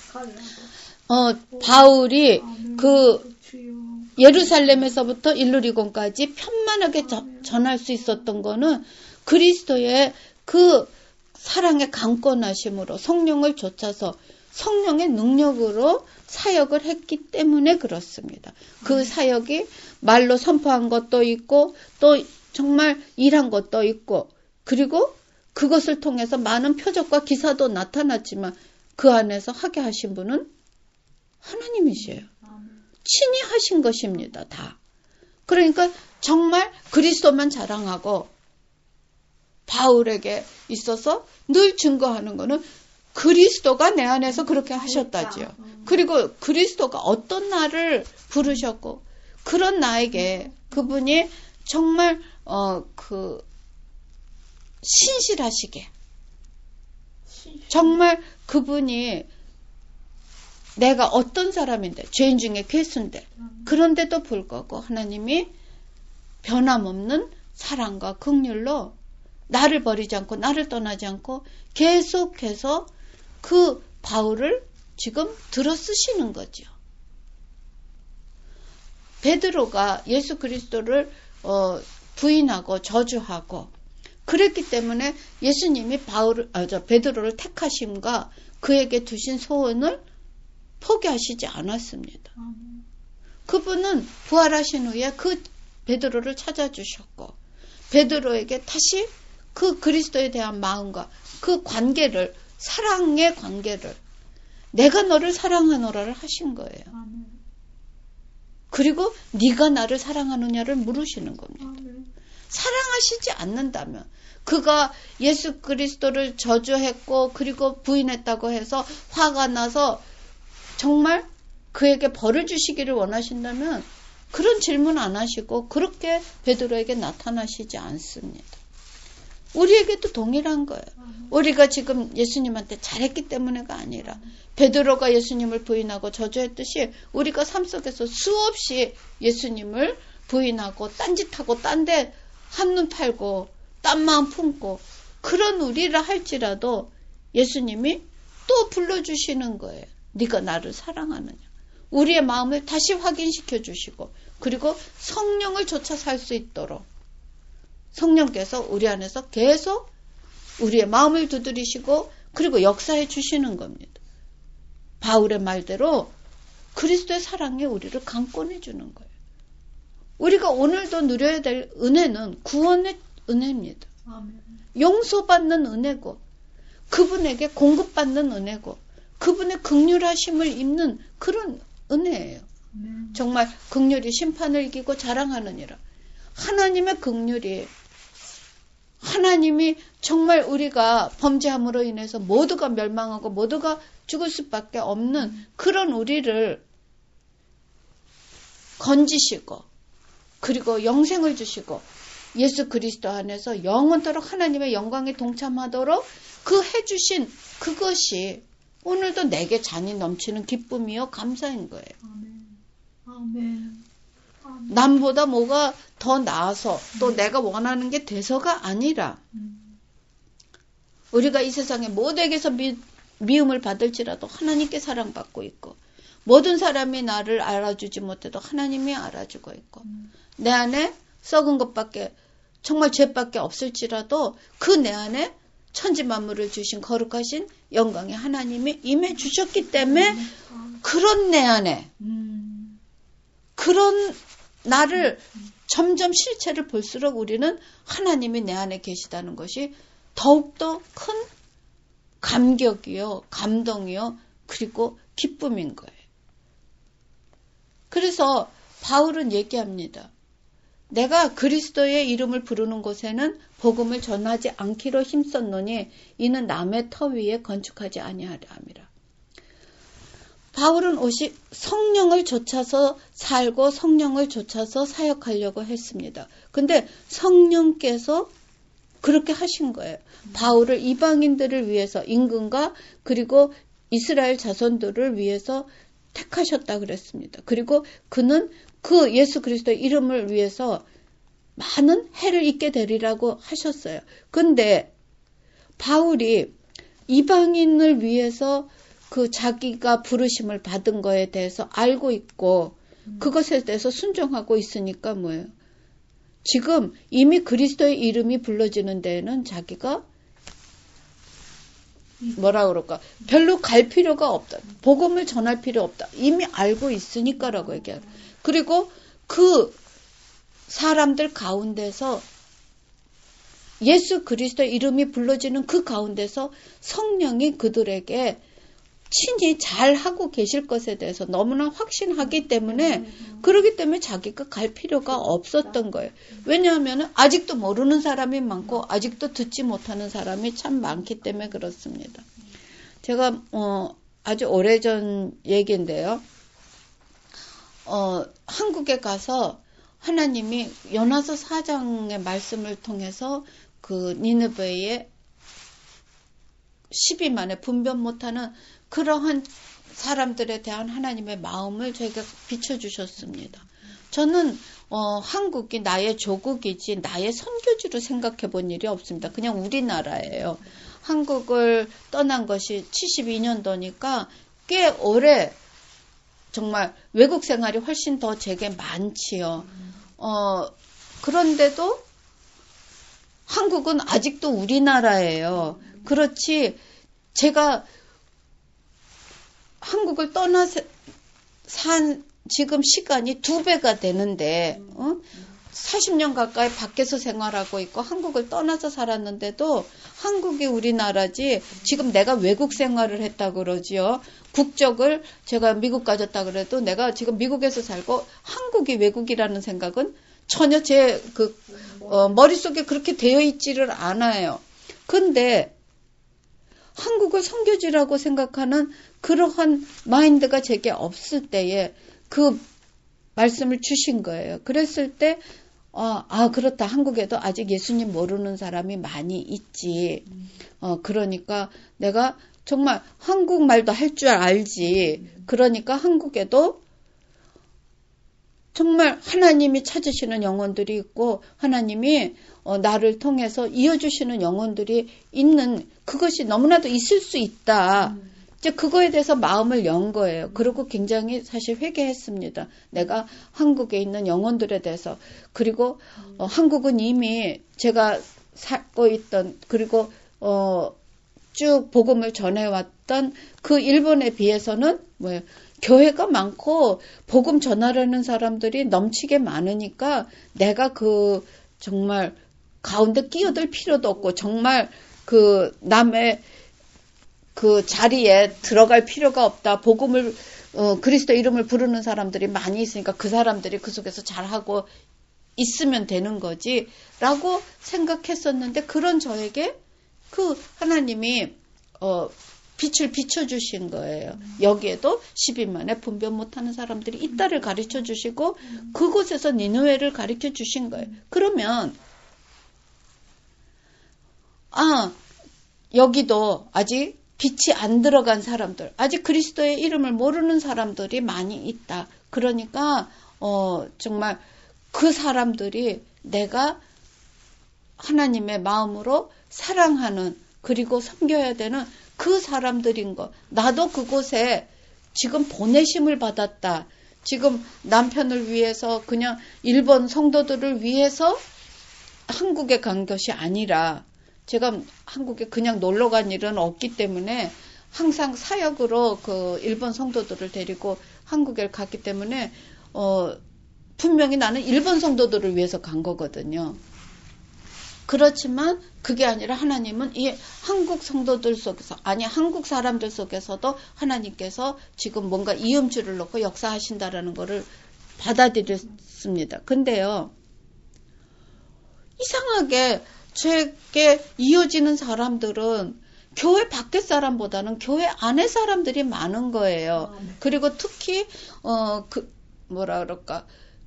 어, 바울이 그 예루살렘에서부터 일루리곤까지 편만하게 저, 전할 수 있었던 거는 그리스도의 그 사랑의 강권하심으로 성령을 좇아서 성령의 능력으로 사역을 했기 때문에 그렇습니다. 그 사역이 말로 선포한 것도 있고 또 정말 일한 것도 있고 그리고 그것을 통해서 많은 표적과 기사도 나타났지만 그 안에서 하게 하신 분은 하나님이세요. 친히 하신 것입니다. 다. 그러니까 정말 그리스도만 자랑하고 바울에게 있어서 늘 증거하는 거는 그리스도가 내 안에서 그렇게 하셨다지요. 그리고 그리스도가 어떤 나를 부르셨고 그런 나에게 그분이 정말 어, 그 신실하시게 정말 그분이 내가 어떤 사람인데 죄인 중에 괴수인데 그런데도 불구하고 하나님이 변함없는 사랑과 긍휼로 나를 버리지 않고 나를 떠나지 않고 계속해서 그 바울을 지금 들어 쓰시는 거죠. 베드로가 예수 그리스도를 어, 부인하고 저주하고 그랬기 때문에 예수님이 바울, 아, 저 베드로를 택하심과 그에게 두신 소원을 포기하시지 않았습니다. 그분은 부활하신 후에 그 베드로를 찾아주셨고 베드로에게 다시 그 그리스도에 대한 마음과 그 관계를 사랑의 관계를 내가 너를 사랑하노라를 하신 거예요. 그리고 네가 나를 사랑하느냐를 물으시는 겁니다. 사랑하시지 않는다면 그가 예수 그리스도를 저주했고 그리고 부인했다고 해서 화가 나서 정말 그에게 벌을 주시기를 원하신다면 그런 질문 안 하시고 그렇게 베드로에게 나타나시지 않습니다. 우리에게도 동일한 거예요. 우리가 지금 예수님한테 잘했기 때문에가 아니라 베드로가 예수님을 부인하고 저주했듯이 우리가 삶 속에서 수없이 예수님을 부인하고 딴짓하고 딴데 한눈 팔고 딴 마음 품고 그런 우리라 할지라도 예수님이 또 불러주시는 거예요. 네가 나를 사랑하느냐. 우리의 마음을 다시 확인시켜 주시고 그리고 성령을 좇아 살 수 있도록 성령께서 우리 안에서 계속 우리의 마음을 두드리시고 그리고 역사해 주시는 겁니다. 바울의 말대로 그리스도의 사랑이 우리를 강권해 주는 거예요. 우리가 오늘도 누려야 될 은혜는 구원의 은혜입니다. 용서받는 은혜고 그분에게 공급받는 은혜고 그분의 긍휼하심을 입는 그런 은혜예요. 정말 긍휼이 심판을 이기고 자랑하느니라. 하나님의 긍휼이 하나님이 정말 우리가 범죄함으로 인해서 모두가 멸망하고 모두가 죽을 수밖에 없는 그런 우리를 건지시고 그리고 영생을 주시고 예수 그리스도 안에서 영원토록 하나님의 영광에 동참하도록 그 해주신 그것이 오늘도 내게 잔이 넘치는 기쁨이요 감사인 거예요. 아멘. 아멘. 남보다 뭐가 더 나아서 또 내가 원하는 게 돼서가 아니라 우리가 이 세상에 모두에게서 미, 미움을 받을지라도 하나님께 사랑받고 있고 모든 사람이 나를 알아주지 못해도 하나님이 알아주고 있고 내 안에 썩은 것밖에 정말 죄밖에 없을지라도 그 내 안에 천지 만물을 주신 거룩하신 영광의 하나님이 임해 주셨기 때문에 그런 내 안에 그런 나를 점점 실체를 볼수록 우리는 하나님이 내 안에 계시다는 것이 더욱더 큰 감격이요, 감동이요, 그리고 기쁨인 거예요. 그래서 바울은 얘기합니다. 내가 그리스도의 이름을 부르는 곳에는 복음을 전하지 않기로 힘썼노니 이는 남의 터 위에 건축하지 아니하려 함이라. 바울은 오직 성령을 좇아서 살고 성령을 좇아서 사역하려고 했습니다. 근데 성령께서 그렇게 하신 거예요. 바울을 이방인들을 위해서 임금과 그리고 이스라엘 자손들을 위해서 택하셨다 그랬습니다. 그리고 그는 그 예수 그리스도의 이름을 위해서 많은 해를 입게 되리라고 하셨어요. 근데 바울이 이방인을 위해서 그 자기가 부르심을 받은 거에 대해서 알고 있고 그것에 대해서 순종하고 있으니까 뭐예요? 지금 이미 그리스도의 이름이 불러지는 데에는 자기가 뭐라 그럴까? 별로 갈 필요가 없다. 복음을 전할 필요 없다. 이미 알고 있으니까라고 얘기해요. 그리고 그 사람들 가운데서 예수 그리스도의 이름이 불러지는 그 가운데서 성령이 그들에게 친히 잘 하고 계실 것에 대해서 너무나 확신하기 때문에 그러기 때문에 자기가 갈 필요가 없었던 거예요. 왜냐하면 아직도 모르는 사람이 많고 아직도 듣지 못하는 사람이 참 많기 때문에 그렇습니다. 제가 어, 아주 오래전 얘기인데요. 어, 한국에 가서 하나님이 요나서 사 장의 말씀을 통해서 그 니느베의 십이 만에 분별 못하는 그러한 사람들에 대한 하나님의 마음을 저희가 비춰주셨습니다. 저는 어, 한국이 나의 조국이지 나의 선교지로 생각해 본 일이 없습니다. 그냥 우리나라예요. 한국을 떠난 것이 칠십이 년도니까 꽤 오래 정말 외국 생활이 훨씬 더 제게 많지요. 어, 그런데도 한국은 아직도 우리나라예요. 그렇지 제가 한국을 떠나 산 지금 시간이 두 배가 되는데 어? 사십 년 가까이 밖에서 생활하고 있고 한국을 떠나서 살았는데도 한국이 우리나라지 지금 내가 외국 생활을 했다 그러지요. 국적을 제가 미국 가졌다 그래도 내가 지금 미국에서 살고 한국이 외국이라는 생각은 전혀 제 그 어, 머릿속에 그렇게 되어 있지를 않아요. 근데 한국을 선교지라고 생각하는 그러한 마인드가 제게 없을 때에 그 말씀을 주신 거예요. 그랬을 때 어, 아 그렇다. 한국에도 아직 예수님 모르는 사람이 많이 있지. 어, 그러니까 내가 정말 한국말도 할 줄 알지. 그러니까 한국에도 정말 하나님이 찾으시는 영혼들이 있고 하나님이 어, 나를 통해서 이어주시는 영혼들이 있는 그것이 너무나도 있을 수 있다. 음. 이제 그거에 대해서 마음을 연 거예요. 그리고 굉장히 사실 회개했습니다. 내가 한국에 있는 영혼들에 대해서. 그리고 어, 한국은 이미 제가 살고 있던 그리고 어, 쭉 복음을 전해왔던 그 일본에 비해서는 뭐예요? 교회가 많고 복음 전하려는 사람들이 넘치게 많으니까 내가 그 정말 가운데 끼어들 필요도 없고 정말 그 남의 그 자리에 들어갈 필요가 없다. 복음을 어, 그리스도 이름을 부르는 사람들이 많이 있으니까 그 사람들이 그 속에서 잘하고 있으면 되는 거지 라고 생각했었는데 그런 저에게 그 하나님이 어, 빛을 비춰주신 거예요. 여기에도 십이 만에 분별 못하는 사람들이 있다를 가르쳐 주시고 그곳에서 니느웨를 가르쳐 주신 거예요. 그러면 아 여기도 아직 빛이 안 들어간 사람들, 아직 그리스도의 이름을 모르는 사람들이 많이 있다. 그러니까 어, 정말 그 사람들이 내가 하나님의 마음으로 사랑하는 그리고 섬겨야 되는 그 사람들인 것. 나도 그곳에 지금 보내심을 받았다. 지금 남편을 위해서 그냥 일본 성도들을 위해서 한국에 간 것이 아니라 제가 한국에 그냥 놀러 간 일은 없기 때문에 항상 사역으로 그 일본 성도들을 데리고 한국에 갔기 때문에 어, 분명히 나는 일본 성도들을 위해서 간 거거든요. 그렇지만 그게 아니라 하나님은 이 한국 성도들 속에서 아니 한국 사람들 속에서도 하나님께서 지금 뭔가 이음줄을 놓고 역사하신다라는 거를 받아들였습니다. 근데요, 이상하게 제게 이어지는 사람들은 교회 밖의 사람보다는 교회 안의 사람들이 많은 거예요. 아, 네. 그리고 특히 어 그 뭐라 그럴까,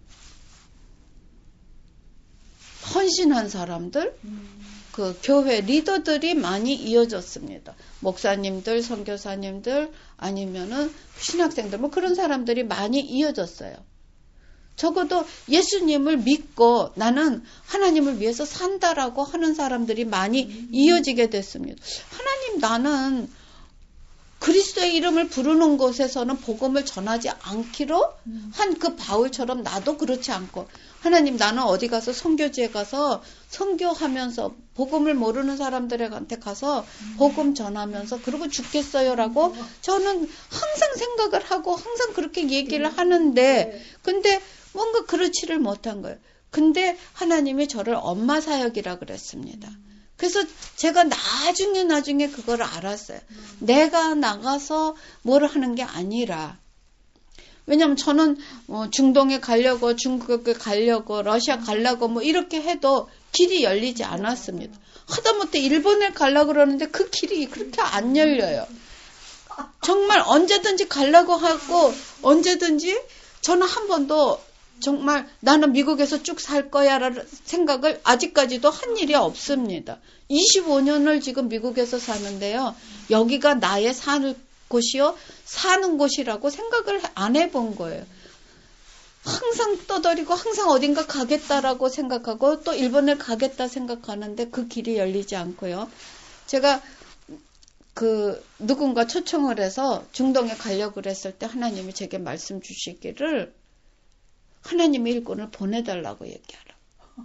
헌신한 사람들, 음. 그 교회 리더들이 많이 이어졌습니다. 목사님들, 선교사님들, 아니면은 신학생들, 뭐 그런 사람들이 많이 이어졌어요. 적어도 예수님을 믿고 나는 하나님을 위해서 산다라고 하는 사람들이 많이 이어지게 됐습니다. 하나님, 나는 그리스도의 이름을 부르는 곳에서는 복음을 전하지 않기로 한 그 바울처럼 나도 그렇지 않고, 하나님, 나는 어디 가서 선교지에 가서 선교하면서 복음을 모르는 사람들한테 가서 복음 전하면서 그러고 죽겠어요라고 저는 항상 생각을 하고 항상 그렇게 얘기를 하는데, 근데 뭔가 그렇지를 못한 거예요. 근데 하나님이 저를 엄마 사역이라 그랬습니다. 그래서 제가 나중에 나중에 그걸 알았어요. 내가 나가서 뭘 하는 게 아니라, 왜냐면 저는 뭐 중동에 가려고, 중국에 가려고, 러시아 가려고 뭐 이렇게 해도 길이 열리지 않았습니다. 하다못해 일본에 가려고 그러는데 그 길이 그렇게 안 열려요. 정말 언제든지 가려고 하고 언제든지, 저는 한 번도 정말 나는 미국에서 쭉 살 거야 라는 생각을 아직까지도 한 일이 없습니다. 이십오 년을 지금 미국에서 사는데요, 여기가 나의 사는 곳이요, 사는 곳이라고 생각을 안 해본 거예요. 항상 떠돌이고 항상 어딘가 가겠다라고 생각하고 또 일본을 가겠다 생각하는데 그 길이 열리지 않고요. 제가 그 누군가 초청을 해서 중동에 가려고 그랬을 때 하나님이 제게 말씀 주시기를, 하나님의 일꾼을 보내달라고 얘기하라,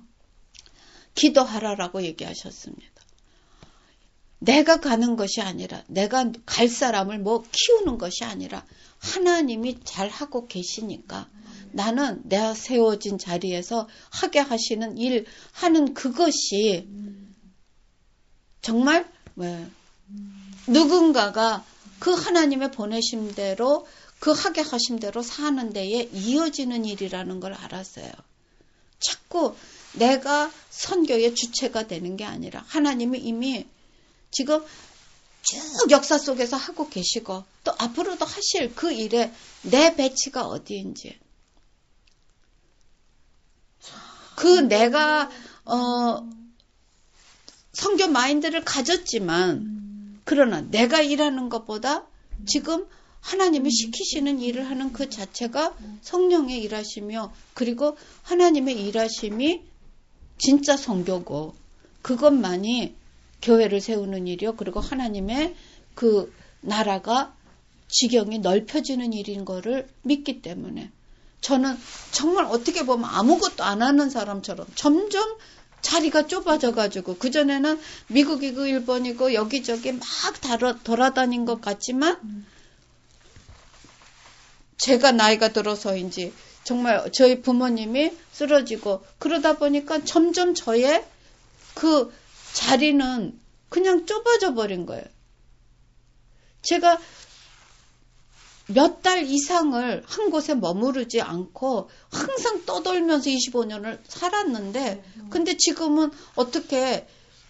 기도하라라고 얘기하셨습니다. 내가 가는 것이 아니라, 내가 갈 사람을 뭐 키우는 것이 아니라 하나님이 잘하고 계시니까 나는 내가 세워진 자리에서 하게 하시는 일 하는 그것이 정말 왜 누군가가 그 하나님의 보내심대로 그 하게 하심대로 사는 데에 이어지는 일이라는 걸 알았어요. 자꾸 내가 선교의 주체가 되는 게 아니라 하나님이 이미 지금 쭉 역사 속에서 하고 계시고 또 앞으로도 하실 그 일에 내 배치가 어디인지, 그 내가 어 선교 마인드를 가졌지만, 그러나 내가 일하는 것보다 지금 하나님이 시키시는 일을 하는 그 자체가 성령의 일하시며, 그리고 하나님의 일하심이 진짜 선교고, 그것만이 교회를 세우는 일이요, 그리고 하나님의 그 나라가 지경이 넓혀지는 일인 거를 믿기 때문에 저는 정말 어떻게 보면 아무것도 안 하는 사람처럼 점점 자리가 좁아져가지고, 그전에는 미국이고 일본이고 여기저기 막 돌아다닌 것 같지만, 제가 나이가 들어서인지 정말 저희 부모님이 쓰러지고 그러다 보니까 점점 저의 그 자리는 그냥 좁아져 버린 거예요. 제가 몇 달 이상을 한 곳에 머무르지 않고 항상 떠돌면서 이십오 년을 살았는데, 근데 지금은 어떻게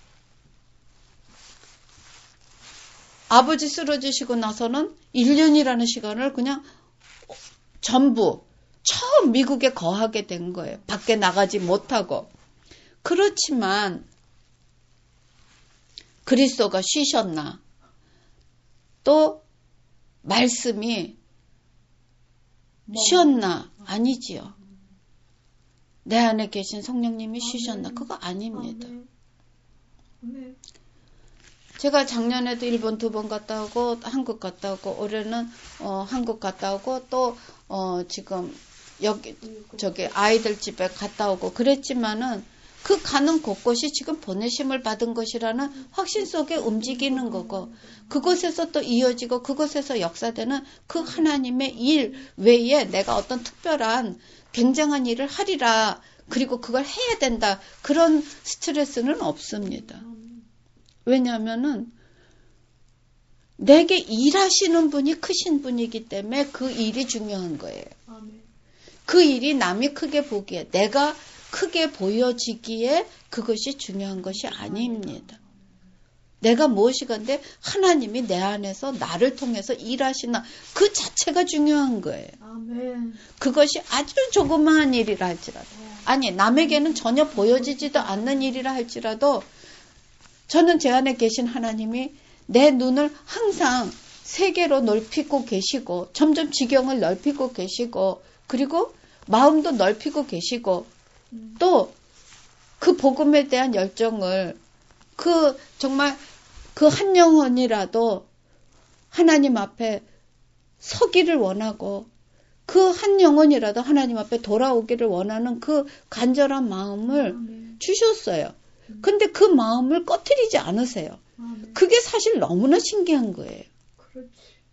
아버지 쓰러지시고 나서는 일 년이라는 시간을 그냥 전부 처음 미국에 거하게 된 거예요. 밖에 나가지 못하고. 그렇지만 그리스도가 쉬셨나? 또 말씀이 쉬었나? 아니지요. 내 안에 계신 성령님이 쉬셨나? 그거 아닙니다. 제가 작년에도 일본 두 번 갔다 오고 한국 갔다 오고, 올해는 어, 한국 갔다 오고 또 어, 지금 여기 저기 아이들 집에 갔다 오고 그랬지만은, 그 가는 곳곳이 지금 보내심을 받은 것이라는 확신 속에 움직이는 거고, 그곳에서 또 이어지고 그곳에서 역사되는 그 하나님의 일 외에 내가 어떤 특별한 굉장한 일을 하리라, 그리고 그걸 해야 된다, 그런 스트레스는 없습니다. 왜냐하면은 내게 일하시는 분이 크신 분이기 때문에 그 일이 중요한 거예요. 그 일이 남이 크게 보기에, 내가 크게 보여지기에 그것이 중요한 것이 아닙니다. 내가 무엇이건데 하나님이 내 안에서 나를 통해서 일하시나 그 자체가 중요한 거예요. 아멘. 그것이 아주 조그마한 일이라 할지라도, 아니 남에게는 전혀 보여지지도 않는 일이라 할지라도 저는 제 안에 계신 하나님이 내 눈을 항상 세계로 넓히고 계시고 점점 지경을 넓히고 계시고 그리고 마음도 넓히고 계시고 또 그 복음에 대한 열정을 그 정말 그 한 영혼이라도 하나님 앞에 서기를 원하고 그 한 영혼이라도 하나님 앞에 돌아오기를 원하는 그 간절한 마음을 아멘. 주셨어요. 근데 그 마음을 꺼트리지 않으세요. 아멘. 그게 사실 너무나 신기한 거예요. 그렇지.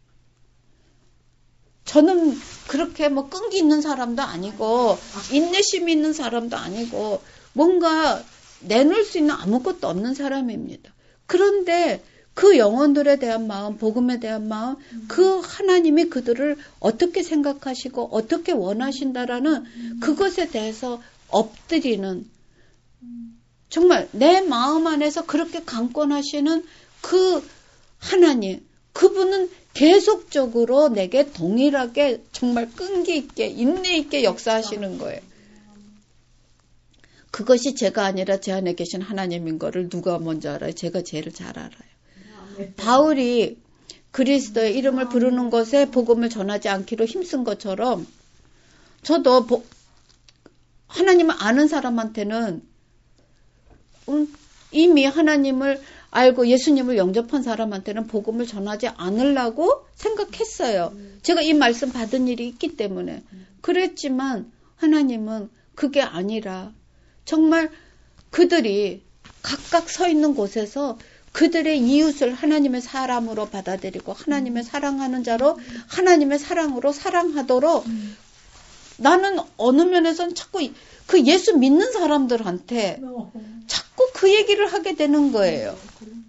저는 그렇게 뭐 끈기 있는 사람도 아니고 인내심 있는 사람도 아니고 뭔가 내놓을 수 있는 아무것도 없는 사람입니다. 그런데 그 영혼들에 대한 마음, 복음에 대한 마음, 음. 그 하나님이 그들을 어떻게 생각하시고 어떻게 원하신다라는 음. 그것에 대해서 엎드리는 음. 정말 내 마음 안에서 그렇게 강권하시는 그 하나님, 그분은 계속적으로 내게 동일하게 정말 끈기 있게 인내 있게 역사하시는 거예요. 그것이 제가 아니라 제 안에 계신 하나님인 거를 누가 먼저 알아요? 제가 제일 잘 알아요. 바울이 그리스도의 이름을 부르는 것에 복음을 전하지 않기로 힘쓴 것처럼 저도 보, 하나님을 아는 사람한테는 음, 이미 하나님을 알고 예수님을 영접한 사람한테는 복음을 전하지 않으려고 생각했어요. 제가 이 말씀 받은 일이 있기 때문에. 그랬지만 하나님은 그게 아니라 정말 그들이 각각 서 있는 곳에서 그들의 이웃을 하나님의 사람으로 받아들이고 하나님의 사랑하는 자로 하나님의 사랑으로 사랑하도록 나는 어느 면에서는 자꾸 그 예수 믿는 사람들한테 자꾸 그 얘기를 하게 되는 거예요.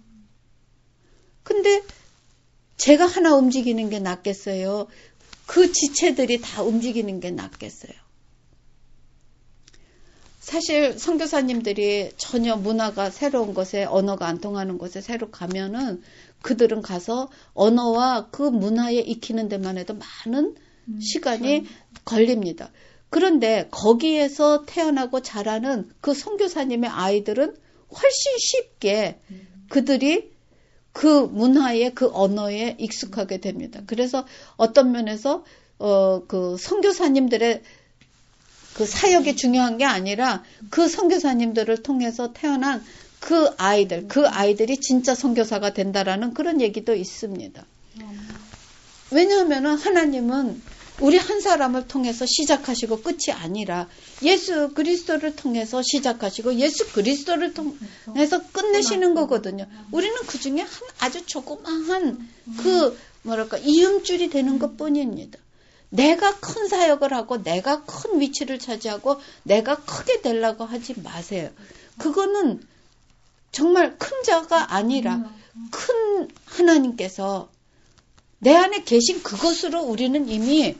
근데 제가 하나 움직이는 게 낫겠어요? 그 지체들이 다 움직이는 게 낫겠어요? 사실 선교사님들이 전혀 문화가 새로운 곳에 언어가 안 통하는 곳에 새로 가면은 그들은 가서 언어와 그 문화에 익히는 데만 해도 많은 음, 시간이 참. 걸립니다. 그런데 거기에서 태어나고 자라는 그 선교사님의 아이들은 훨씬 쉽게 그들이 그 문화에 그 언어에 익숙하게 됩니다. 그래서 어떤 면에서 어, 그 선교사님들의 그 사역이 중요한 게 아니라 그 선교사님들을 통해서 태어난 그 아이들, 그 아이들이 진짜 선교사가 된다라는 그런 얘기도 있습니다. 왜냐하면은 하나님은 우리 한 사람을 통해서 시작하시고 끝이 아니라 예수 그리스도를 통해서 시작하시고 예수 그리스도를 통해서 끝내시는 거거든요. 우리는 그 중에 한 아주 조그마한 그 뭐랄까 이음줄이 되는 것 뿐입니다. 내가 큰 사역을 하고 내가 큰 위치를 차지하고 내가 크게 되려고 하지 마세요. 그거는 정말 큰 자가 아니라 큰 하나님께서 내 안에 계신 그것으로 우리는 이미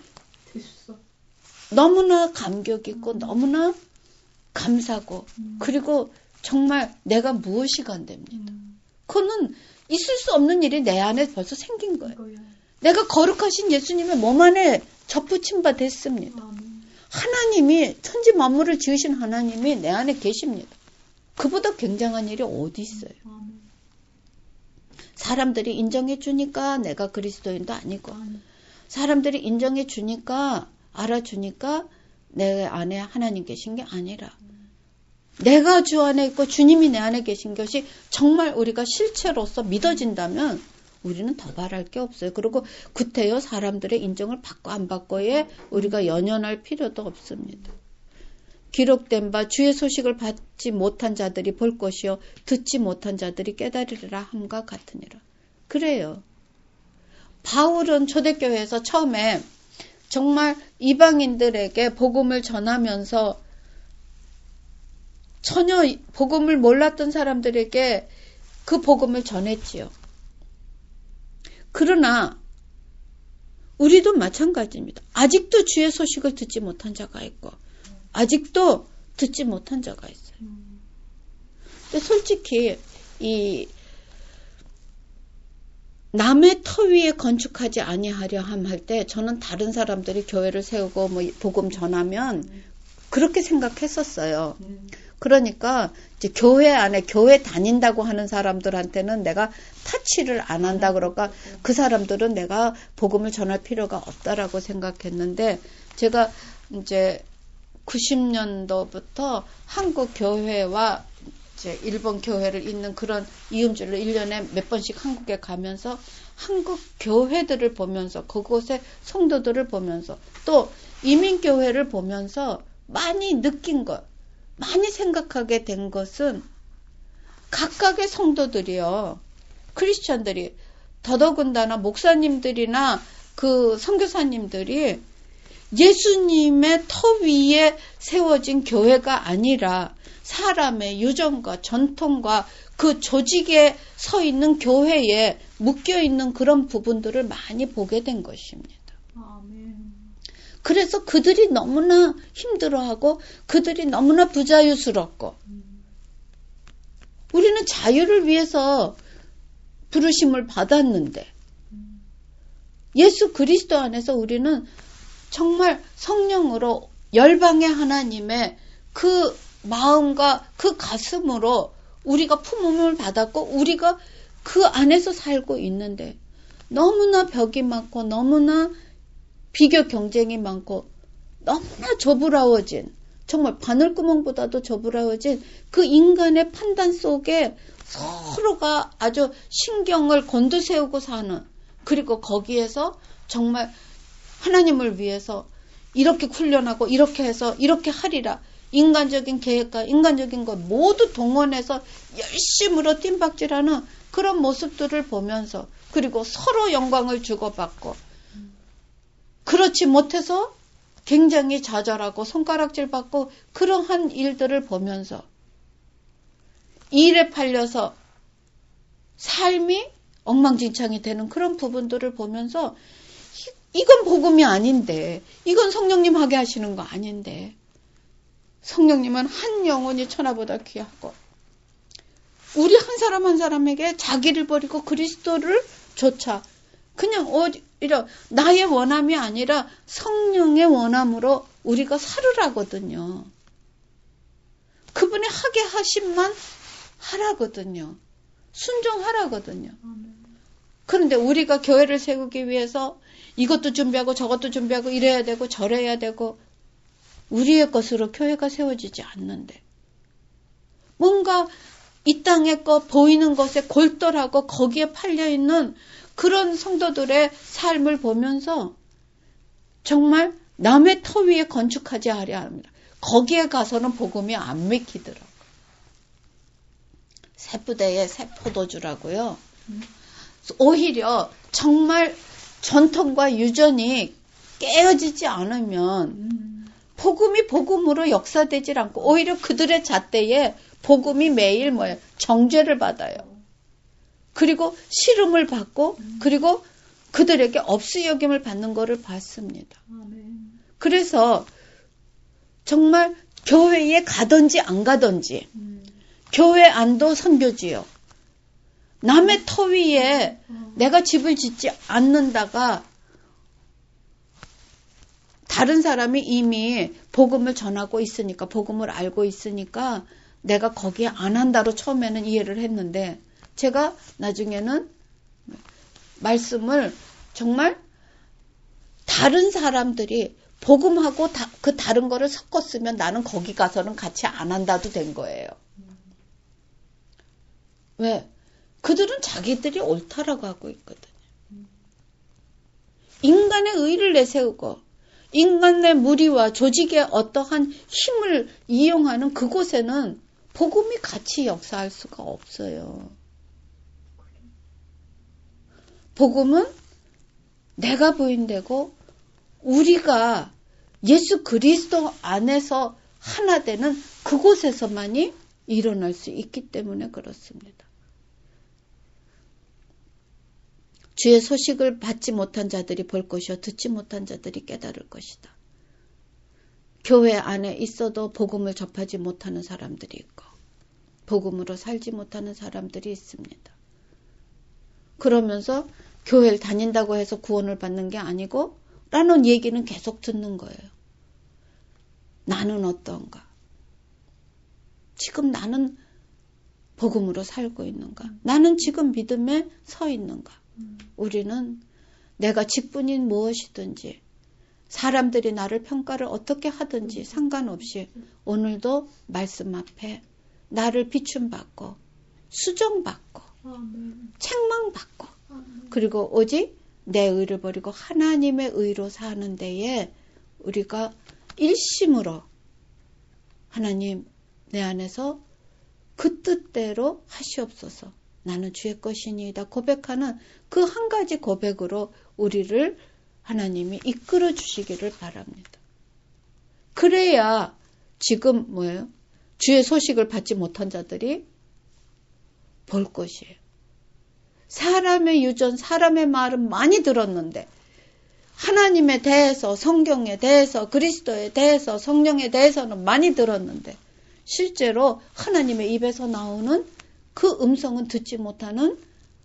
너무나 감격 있고 너무나 감사고 그리고 정말 내가 무엇이가 안 됩니다. 그거는 있을 수 없는 일이 내 안에 벌써 생긴 거예요. 내가 거룩하신 예수님의 몸 안에 접붙임 바 됐습니다. 하나님이 천지 만물을 지으신 하나님이 내 안에 계십니다. 그보다 굉장한 일이 어디 있어요. 사람들이 인정해 주니까 내가 그리스도인도 아니고 사람들이 인정해 주니까 알아주니까 내 안에 하나님 계신 게 아니라 내가 주 안에 있고 주님이 내 안에 계신 것이 정말 우리가 실체로서 믿어진다면 우리는 더 바랄 게 없어요. 그리고 구태여 사람들의 인정을 받고 안 받고에 우리가 연연할 필요도 없습니다. 기록된 바 주의 소식을 받지 못한 자들이 볼 것이요 듣지 못한 자들이 깨달으리라 함과 같으니라. 그래요. 바울은 초대교회에서 처음에 정말 이방인들에게 복음을 전하면서 전혀 복음을 몰랐던 사람들에게 그 복음을 전했지요. 그러나 우리도 마찬가지입니다. 아직도 주의 소식을 듣지 못한 자가 있고 아직도 듣지 못한 자가 있어요. 근데 솔직히 이 남의 터 위에 건축하지 아니하려 함 할 때 저는 다른 사람들이 교회를 세우고 뭐 복음 전하면 그렇게 생각했었어요. 그러니까 이제 교회 안에 교회 다닌다고 하는 사람들한테는 내가 타치를 안 한다 그럴까 그 사람들은 내가 복음을 전할 필요가 없다라고 생각했는데 제가 이제 구십 년도부터 한국 교회와 이제 일본 교회를 잇는 그런 이음줄로 일 년에 몇 번씩 한국에 가면서 한국 교회들을 보면서 그곳의 성도들을 보면서 또 이민교회를 보면서 많이 느낀 것, 많이 생각하게 된 것은 각각의 성도들이요. 크리스천들이 더더군다나 목사님들이나 그 선교사님들이 예수님의 터 위에 세워진 교회가 아니라 사람의 유전과 전통과 그 조직에 서 있는 교회에 묶여 있는 그런 부분들을 많이 보게 된 것입니다. 아멘. 그래서 그들이 너무나 힘들어하고 그들이 너무나 부자유스럽고 우리는 자유를 위해서 부르심을 받았는데 예수 그리스도 안에서 우리는 정말 성령으로 열방의 하나님의 그 마음과 그 가슴으로 우리가 품음을 받았고 우리가 그 안에서 살고 있는데 너무나 벽이 많고 너무나 비교 경쟁이 많고 너무나 저부라워진 정말 바늘구멍보다도 저부라워진 그 인간의 판단 속에 서로가 아주 신경을 곤두세우고 사는 그리고 거기에서 정말 하나님을 위해서 이렇게 훈련하고 이렇게 해서 이렇게 하리라 인간적인 계획과 인간적인 것 모두 동원해서 열심으로 뜀박질하는 그런 모습들을 보면서 그리고 서로 영광을 주고받고 그렇지 못해서 굉장히 좌절하고 손가락질 받고 그러한 일들을 보면서 일에 팔려서 삶이 엉망진창이 되는 그런 부분들을 보면서 이건 복음이 아닌데 이건 성령님 하게 하시는 거 아닌데 성령님은 한 영혼이 천하보다 귀하고 우리 한 사람 한 사람에게 자기를 버리고 그리스도를 조차 그냥 오히려 나의 원함이 아니라 성령의 원함으로 우리가 살으라거든요. 그분이 하게 하심만 하라거든요. 순종하라거든요. 그런데 우리가 교회를 세우기 위해서 이것도 준비하고 저것도 준비하고 이래야 되고 저래야 되고 우리의 것으로 교회가 세워지지 않는데 뭔가 이 땅의 것 보이는 것에 골똘하고 거기에 팔려있는 그런 성도들의 삶을 보면서 정말 남의 터 위에 건축하지 않으려 합니다. 거기에 가서는 복음이 안 맥히더라고요. 새 부대의 새 포도주라고요. 오히려 정말 전통과 유전이 깨어지지 않으면 복음이 복음으로 역사되질 않고 오히려 그들의 잣대에 복음이 매일 뭐예요? 정죄를 받아요. 그리고 시름을 받고 그리고 그들에게 업수여김을 받는 것을 봤습니다. 그래서 정말 교회에 가든지 안 가든지 교회 안도 선교지요. 남의 터 위에 내가 집을 짓지 않는다가 다른 사람이 이미 복음을 전하고 있으니까 복음을 알고 있으니까 내가 거기에 안 한다로 처음에는 이해를 했는데 제가 나중에는 말씀을 정말 다른 사람들이 복음하고 다, 그 다른 거를 섞었으면 나는 거기 가서는 같이 안 한다도 된 거예요. 왜? 그들은 자기들이 옳다라고 하고 있거든요. 인간의 의를 내세우고 인간의 무리와 조직의 어떠한 힘을 이용하는 그곳에는 복음이 같이 역사할 수가 없어요. 복음은 내가 부인되고 우리가 예수 그리스도 안에서 하나 되는 그곳에서만이 일어날 수 있기 때문에 그렇습니다. 주의 소식을 받지 못한 자들이 볼 것이요 듣지 못한 자들이 깨달을 것이다. 교회 안에 있어도 복음을 접하지 못하는 사람들이 있고 복음으로 살지 못하는 사람들이 있습니다. 그러면서 교회를 다닌다고 해서 구원을 받는 게 아니고 라는 얘기는 계속 듣는 거예요. 나는 어떤가? 지금 나는 복음으로 살고 있는가? 나는 지금 믿음에 서 있는가? 우리는 내가 직분인 무엇이든지 사람들이 나를 평가를 어떻게 하든지 상관없이 오늘도 말씀 앞에 나를 비춤받고 수정받고 책망받고 그리고 오직 내 의를 버리고 하나님의 의로 사는 데에 우리가 일심으로 하나님 내 안에서 그 뜻대로 하시옵소서. 나는 주의 것이니이다 고백하는 그 한 가지 고백으로 우리를 하나님이 이끌어 주시기를 바랍니다. 그래야 지금 뭐예요? 주의 소식을 받지 못한 자들이 볼 것이에요. 사람의 유전, 사람의 말은 많이 들었는데 하나님에 대해서, 성경에 대해서, 그리스도에 대해서, 성령에 대해서는 많이 들었는데 실제로 하나님의 입에서 나오는 그 음성은 듣지 못하는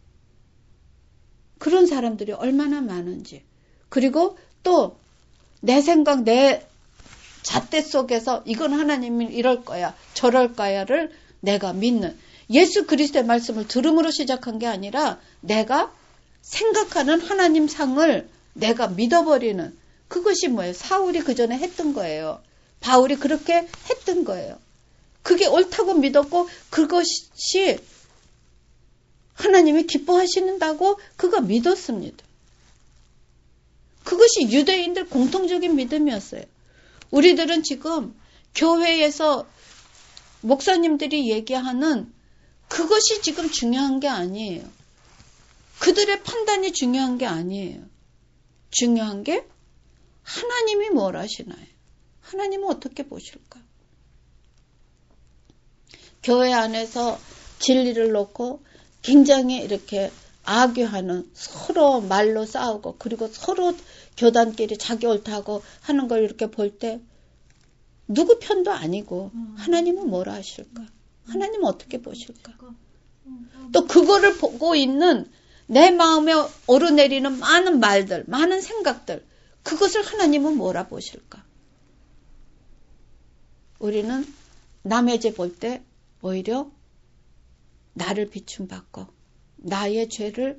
그런 사람들이 얼마나 많은지, 그리고 또 내 생각, 내 잣대 속에서 이건 하나님이 이럴 거야, 저럴 거야를 내가 믿는, 예수 그리스도의 말씀을 들음으로 시작한 게 아니라 내가 생각하는 하나님 상을 내가 믿어버리는, 그것이 뭐예요? 사울이 그 전에 했던 거예요. 바울이 그렇게 했던 거예요. 그게 옳다고 믿었고 그것이 하나님이 기뻐하시는다고 그가 믿었습니다. 그것이 유대인들 공통적인 믿음이었어요. 우리들은 지금 교회에서 목사님들이 얘기하는 그것이 지금 중요한 게 아니에요. 그들의 판단이 중요한 게 아니에요. 중요한 게 하나님이 뭘 하시나요? 하나님은 어떻게 보실까? 교회 안에서 진리를 놓고 굉장히 이렇게 악유하는, 서로 말로 싸우고 그리고 서로 교단끼리 자기 옳다고 하는 걸 이렇게 볼 때 누구 편도 아니고 하나님은 뭘 하실까? 하나님은 어떻게 보실까? 또 그거를 보고 있는 내 마음에 오르내리는 많은 말들, 많은 생각들, 그것을 하나님은 뭐라 보실까? 우리는 남의 죄 볼 때 오히려 나를 비춤받고 나의 죄를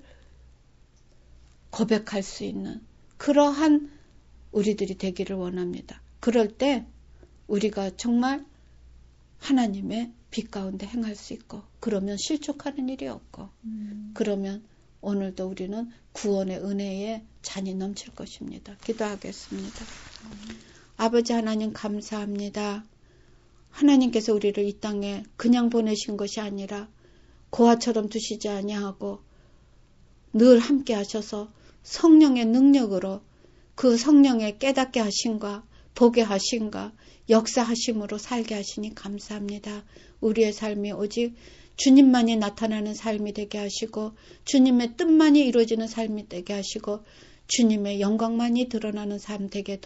고백할 수 있는 그러한 우리들이 되기를 원합니다. 그럴 때 우리가 정말 하나님의 빛 가운데 행할 수 있고, 그러면 실족하는 일이 없고, 음. 그러면 오늘도 우리는 구원의 은혜에 잔이 넘칠 것입니다. 기도하겠습니다. 음. 아버지 하나님 감사합니다. 하나님께서 우리를 이 땅에 그냥 보내신 것이 아니라 고아처럼 두시지 아니하고 늘 함께 하셔서 성령의 능력으로 그 성령의 깨닫게 하심과 보게 하심과 역사하심으로 살게 하시니 감사합니다. 우리의 삶이 오직 주님만이 나타나는 삶이 되게 하시고 주님의 뜻만이 이루어지는 삶이 되게 하시고 주님의 영광만이 드러나는 삶 되게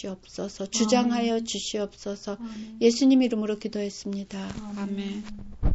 도와주시옵소서. 주장하여 주시옵소서. 예수님 이름으로 기도했습니다. 아멘. 아멘.